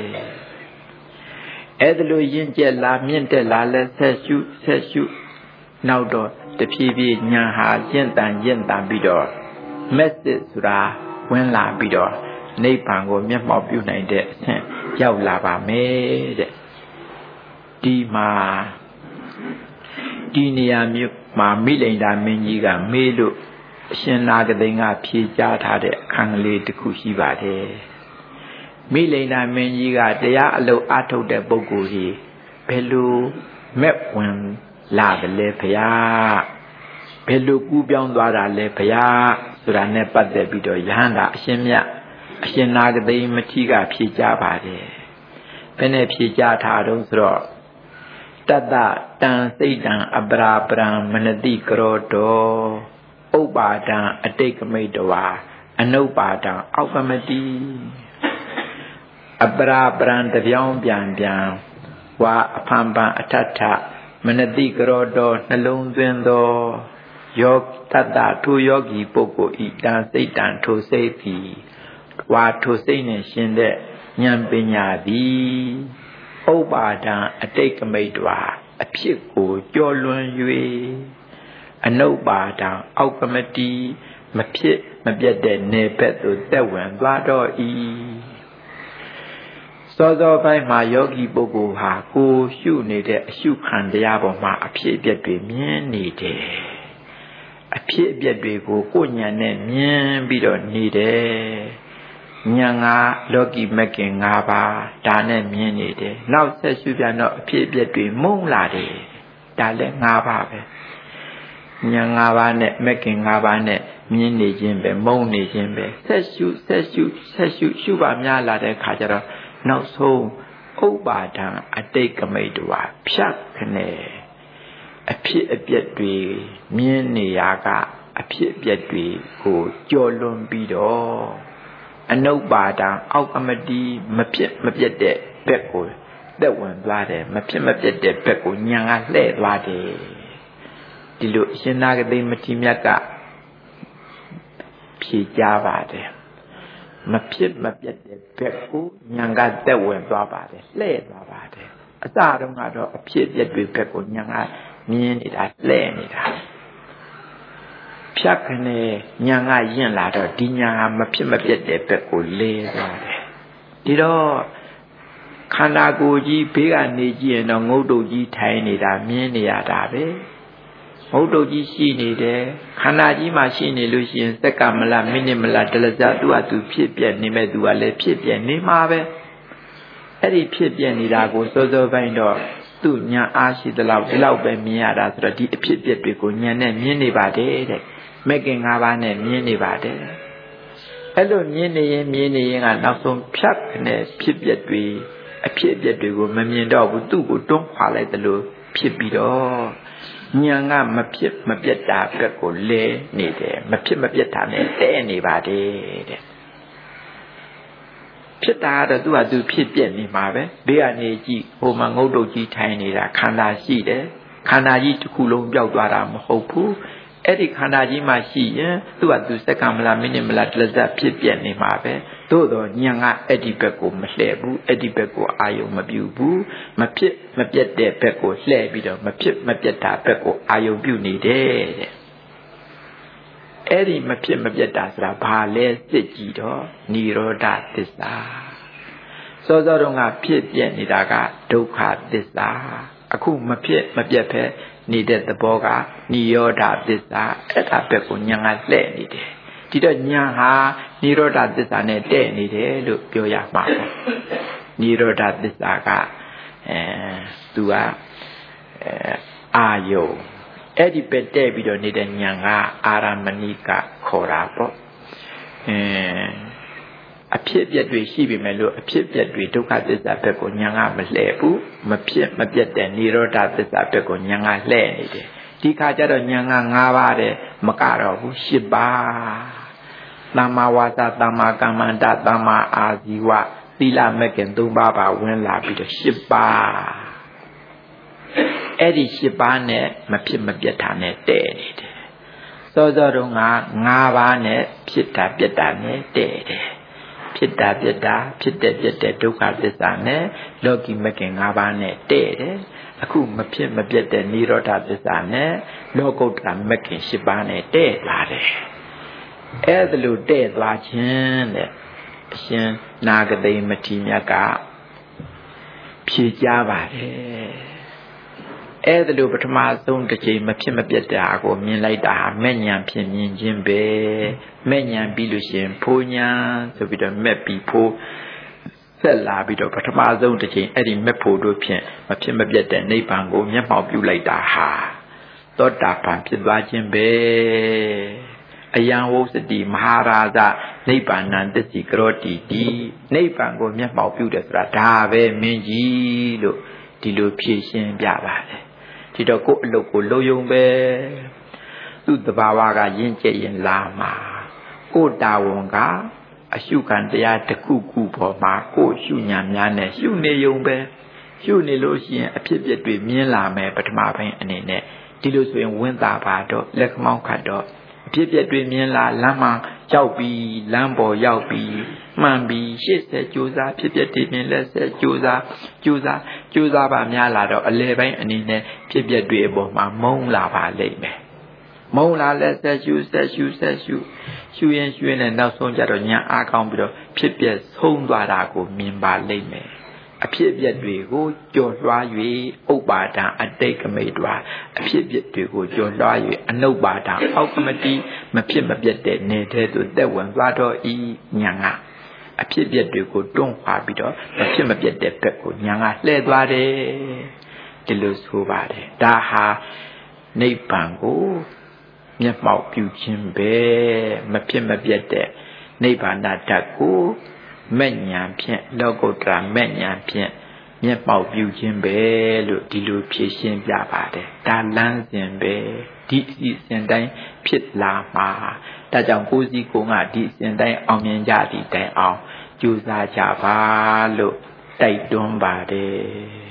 အဲ့ဒါလိုယဉ်ကျက်လာမြင့်တက်လာလဲဆက်ရှုနောက်တော့တဖြည်းဖြည်းညာဟာကျင့်တန်ပြီးတော့မက်စစ်ဆိုတာဝင်လာပြီးတော့နိဗ္ဗာန်ကိုမျက်မှောက်ပြုနိုင်တဲ့အဆင့်ရောက်လာပါမယ်တဲ့ဒီမှာဒီနေရာမျိုးမှာမိလိန်တာမင်းကြီးကမေးလို့အရှင်နာဂသိန်းကဖြေကြားထားတဲ့အခန်းကလေးတစ်ခုရှိပါတယ်မိလိန်တာမင်းကြီးကတရားအလုပ်အထုတ်တဲ့ပုဂ္ဂိုလ်ကြီးဘယ်လိုမဲ့ဝင်လာတယ်လေဘုရားဘယ်လိုကူးပြောင်းသွားတာလဲဘုရားဆိုတာနဲ့ပတ်သက်ပြီးတော့ယဟန္တာအရှင်မြတ်အရှင်နာဂသိမတိကဖြေကြားပါတယ်ဘယ်နဲ့ဖြေကြားထားတော့ဆိုတော့တတ္တတံစိတ်တံအပရာပရံမနတိကရောတောဥပ္ပါဒံအတိတ်ကမိတ္တဝါအနုပ္ပါဒံအောက်ကမတိအပရာပရံတပြောင်းပြန်ဝါအဖန်ပန်အထထမနတိကရောတောနှလုံးသွင်းသောယောတတ္တထိုယောဂီပုဂ္ဂိုလ်ဤတံစိတ်တံထိုစိတ်သည်ဝါထိုစိတ်နှင့်ရှင်တဲ့ဉာဏ်ပညာသည်ဥပ္ပါဒံအတိတ်ကမိတ္တဝါအဖြစ်ကိုကျော်လွန်၍အနုပ္ပါဒံအောက်ကမတိမဖြစ်မပြတ်တဲ့နေဘက်သို့တက်ဝင်သွားတော့၏စောစောပိုင်းမှာယောဂီပုဂ္ဂိုလ်ဟာကိုရှုနေတဲ့အရှုခံတရားပေါ်မှာအဖြစ်အပျက်တွေမြင်နေတယ်အဖြစ်အပျက်တွေကိုကိုယ်ဉာဏ်နဲ့မြင်ပြီးတော့နေတယ်ဉာဏ်ကလောကီမကင်၅ပါးဒါနဲ့မြင်နေတယ်နောက်ဆက်ရှုပြန်တော့အဖြစ်အပျက်တွေမုံလာတယ်ဒါလည်း၅ပါးပဲဉာဏ်၅ပါးနဲ့မကင်၅ပါးနဲ့မြင်နေခြင်းပဲမုံနေခြင်းပဲဆက်ရှုရှုပါများလာတဲ့ခါကျတော့နောက်ဆုံးဥပ္ပါဒံအတိတ်ကမိတ္တဝါဖြတ်ခနဲ့အဖြစ်အပျက်တွေမြင်နေရကအဖြစ်အပျက်တွေကိုကြော်လွန်ပြီးတော့အနုပ္ပါဒံအောက်ကမတိမဖြစ်မပြတ်တဲ့ဘက်ကိုသက်ဝင်သွားတယ်မဖြစ်မပြတ်တဲ့ဘက်ကိုဉာဏ်ကလှည့်သွားတယ်ဒီလိုအရှင်နာဂသိမတိမြတ်ကဖြေကြားပါတယ်မဖြစ်မပြတ်တဲ့ဘက်ကိုဉာဏ်ကသက်ဝင်သွားပါတယ်လှည့်သွားပါတယ်အစတုန်းကတော့အဖြစ်အပျက်တွေဘက်ကိုဉာဏ်ကမြင်နေတာလှည့်နေတာဖြတ်ခနဲ့ညာငါရင်လာတော့ဒီညာမဖြစ်မပြတ်တဲ့ဘက်ကိုလဲသွားတယ်ဒီတော့ခန္ဓာကိုယ်ကြီးဘေးကနေကြည့်ရင်တော့ငုတ်တုတ်ကြီးထိုင်နေတာမြင်နေရတာပဲငုတ်တုတ်ကြီးရှိနေတယ်ခန္ဓာကြီးမှာရှိနေလို့ရှိရင်စက္ကမလားမိနစ်မလားတလစသူ့ဟာသူဖြစ်ပြနေမဲ့သူကလည်းဖြစ်ပြနေမှာပဲအဲ့ဒီဖြစ်ပြနေတာကိုစောစောပိုင်းတော့သူ့ညာအားရှိသလောက်ဒီလောက်ပဲမြင်ရတာဆိုတော့ဒီအဖြစ်ပြက်တွေကိုညာနဲ့မြင်နေပါတယ်တဲ့မက်ကင်၅ပါးနဲ့မြင်နေပါတယ်အဲ့လိုမြင်နေရင်ကနောက်ဆုံးဖြတ်နဲ့ဖြစ်ပြက်တွေအဖြစ်အပျက်တွေကိုမမြင်တော့ဘူးသူ့ကိုတွန်းခွာလိုက်တယ်လို့ဖြစ်ပြီးတော့ညာကမဖြစ်မပြတ်တာဘက်ကိုလဲနေတယ်မဖြစ်မပြတ်တာနဲ့တဲနေပါတယ်တဲ့ဖြစ်တာတော့သူ့ဟာသူဖြစ်ပြက်နေမှာပဲဘေးကနေကြည့်ဟိုမှာငုတ်တုတ်ကြီးထိုင်နေတာခန္ဓာရှိတယ်ခန္ဓာကြီးတစ်ခုလုံးပျောက်သွားတာမဟုတ်ဘူးအဲ့ဒီခန္ဓာကြီးမှာရှိရင်သူ့ဟာသူစက္ကမလားမိနစ်မလားတလစဖြစ်ပြက်နေမှာပဲသို့တော့ညာကအဲ့ဒီဘက်ကိုမလှည့်ဘူးအဲ့ဒီဘက်ကိုအာယုံမပြုဘူးမဖြစ်မပြတ်တဲ့ဘက်ကိုလှည့်ပြီးတော့မဖြစ်မပြတ်တာဘက်ကိုအာယုံပြုနေတယ်တဲ့အဲ့ဒီမဖြစ်မပြတ်တာဆိုတာဘာလဲစစ်ကြည့်တော့និရောဓသစ္စာစောစောတုန်းကဖြစ်ပြက်နေတာကဒုက္ခသစ္စာအခုမဖြစ်မပြတ်ပဲနေတဲ့သဘောကនិရောဓသစ္စာအဲ့ဒါဘက်ကိုညာကလှည့်နေတယ်ဒီတော့ညာဟာនិရောဓသစ္စာနဲ့တဲ့နေတယ်လို့ပြောရမှာပေါ့និရောဓသစ္စာကသူကအာယုအဲ့ဒီပဲတဲ့ပြီးတော့နေတဲ့ညာကအာရမဏိကခေါ်တာပေါ့အဖြစ်အပျက်တွေရှိပြီမဲ့လို့အဖြစ်အပျက်တွေဒုက္ခသစ္စာဘက်ကိုညာကမလှည့်ဘူးမဖြစ်မပြတ်တဲ့និရောဓသစ္စာဘက်ကိုညာကလှည့်နေတယ်ဒီခါကျတော့ညာက၅ပါးတဲ့မကတော့ဘူး၈ပါးသမ္မာဝါစာသမ္မာကမ္မန္တသမ္မာအာဇီဝသီလမဲ့ခင်၃ပါးပါဝင်လာပြီးတော့၈ပါးအဲ့ဒီ၈ပါးနဲ့မဖြစ်မပြတ်တာနဲ့တဲ့နေတယ်စောစောတုန်းက၅ပါးနဲ့ဖြစ်တာပြတ်တာနဲ့တဲ့တယ်ဖြစ်တာပြတ်တာဖြစ်တဲ့ပြတ်တဲ့ဒုက္ခသစ္စာနဲ့လောကီမကင်၅ပါးနဲ့တဲ့တယ်အခုမဖြစ်မပြတ်တဲ့និရောဓသစ္စာနဲ့လောကုတ္တရမကင်၈ပါးနဲ့တဲ့လာတယ်အဲ့ဒါလို့တဲ့သွားခြင်းတဲ့အရှင်နာဂသိမထေရမြတ်ကဖြေကြားပါတယ်အဲ့ဒါလို့ပထမဆုံးတစ်ချိန်မဖြစ်မပြတ်တာကိုမြင်လိုက်တာမဲ့ညာဖြစ်မြင်ခြင်းပဲမဲ့ညာပြီးလို့ရှိရင်ဖိုးညာဆိုပြီးတော့မဲ့ပြီးဖိုးဆက်လာပြီးတော့ပထမဆုံးတစ်ချိန်အဲ့ဒီမဲ့ဖို့တို့ဖြင့်မဖြစ်မပြတ်တဲ့နိဗ္ဗာန်ကိုမျက်မှောက်ပြုလိုက်တာဟာသောတာပန်ဖြစ်သွားခြင်းပဲအယံဝုစတိမဟာရာဇနိဗ္ဗာန်တစ္ဆိကရောတိတိနိဗ္ဗာန်ကိုမျက်မှောက်ပြုတယ်ဆိုတာဒါပဲမင်းကြီးလို့ဒီလိုဖြည့်ရှင်းပြပါတယ်ဒီတော့ကိုယ်အလုပ်ကိုလုပ်ယုံပဲသူ့တဘာဝကယဉ်ကျေးရင်လာမှာကိုယ်တာဝန်ကအရှုခံတရားတစ်ခုခုပေါ်မှာကိုယ်ရှုညာများနဲ့ရှုနေယုံပဲရှုနေလို့ရှိရင်အဖြစ်အပျက်တွေမြင်လာမယ်ပထမပိုင်းအနေနဲ့ဒီလိုဆိုရင်ဝင်တာပါတော့လက်မောင်းခတ်တော့အဖြစ်အပျက်တွေမြင်လာလမ်းမှာရောက်ပြီးလမ်းပေါ်ရောက်ပြီးမှန်ပြီးရှေ့ဆက်ကြိုးစားဖြစ်ပျက်တွေမြင်လက်ဆက်ကြိုးစားပါများလာတော့အလဲပိုင်းအနေနဲ့ဖြစ်ပျက်တွေအပေါ်မှာမုန်းလာပါလိမ့်မယ်မုန်းလာလက်ဆက်ရှုရင်နဲ့နောက်ဆုံးကြတော့ညာအားကောင်းပြီးတော့ဖြစ်ပျက်ဆုံးသွားတာကိုမြင်ပါလိမ့်မယ်အဖြစ်အပျက်တွေကိုကြော်လွှား၍ဥပ္ပါဒံအတိတ်ကမိတ်တွာအဖြစ်အပျက်တွေကိုကြော်လွှား၍အနုပ္ပါဒံအောက်ကမတိမဖြစ်မပြတ်တဲ့နေတဲ့သို့တက်ဝင်သွားတော့ဤညာကအဖြစ်အပျက်တွေကိုတွန်းခွာပြီးတော့မဖြစ်မပြတ်တဲ့ဘက်ကိုညာကလှည့်သွားတယ်ဒီလိုဆိုပါတယ်ဒါဟာနိဗ္ဗာန်ကိုမျက်မှောက်ပြုခြင်းပဲမဖြစ်မပြတ်တဲ့နိဗ္ဗာန်ဓာတ်ကိုမဲ့ညာဖြင့်လောကုတ္တရာမဲ့ညာဖြင့်မျက်မှောက်ပြုခြင်းပဲလို့ဒီလိုဖြည့်ရှင်းပြပါတယ်ဒါလမ်းစဉ်ပဲဒီအစီအစဉ်တိုင်းဖြစ်လာမှာဒါကြောင့်ကိုယ်စီကိုယ်ကဒီအစဉ်တိုင်းအောင်မြင်ကြသည့်တိုင်အောင်ကြိုးစားကြပါလို့တိုက်တွန်းပါတယ်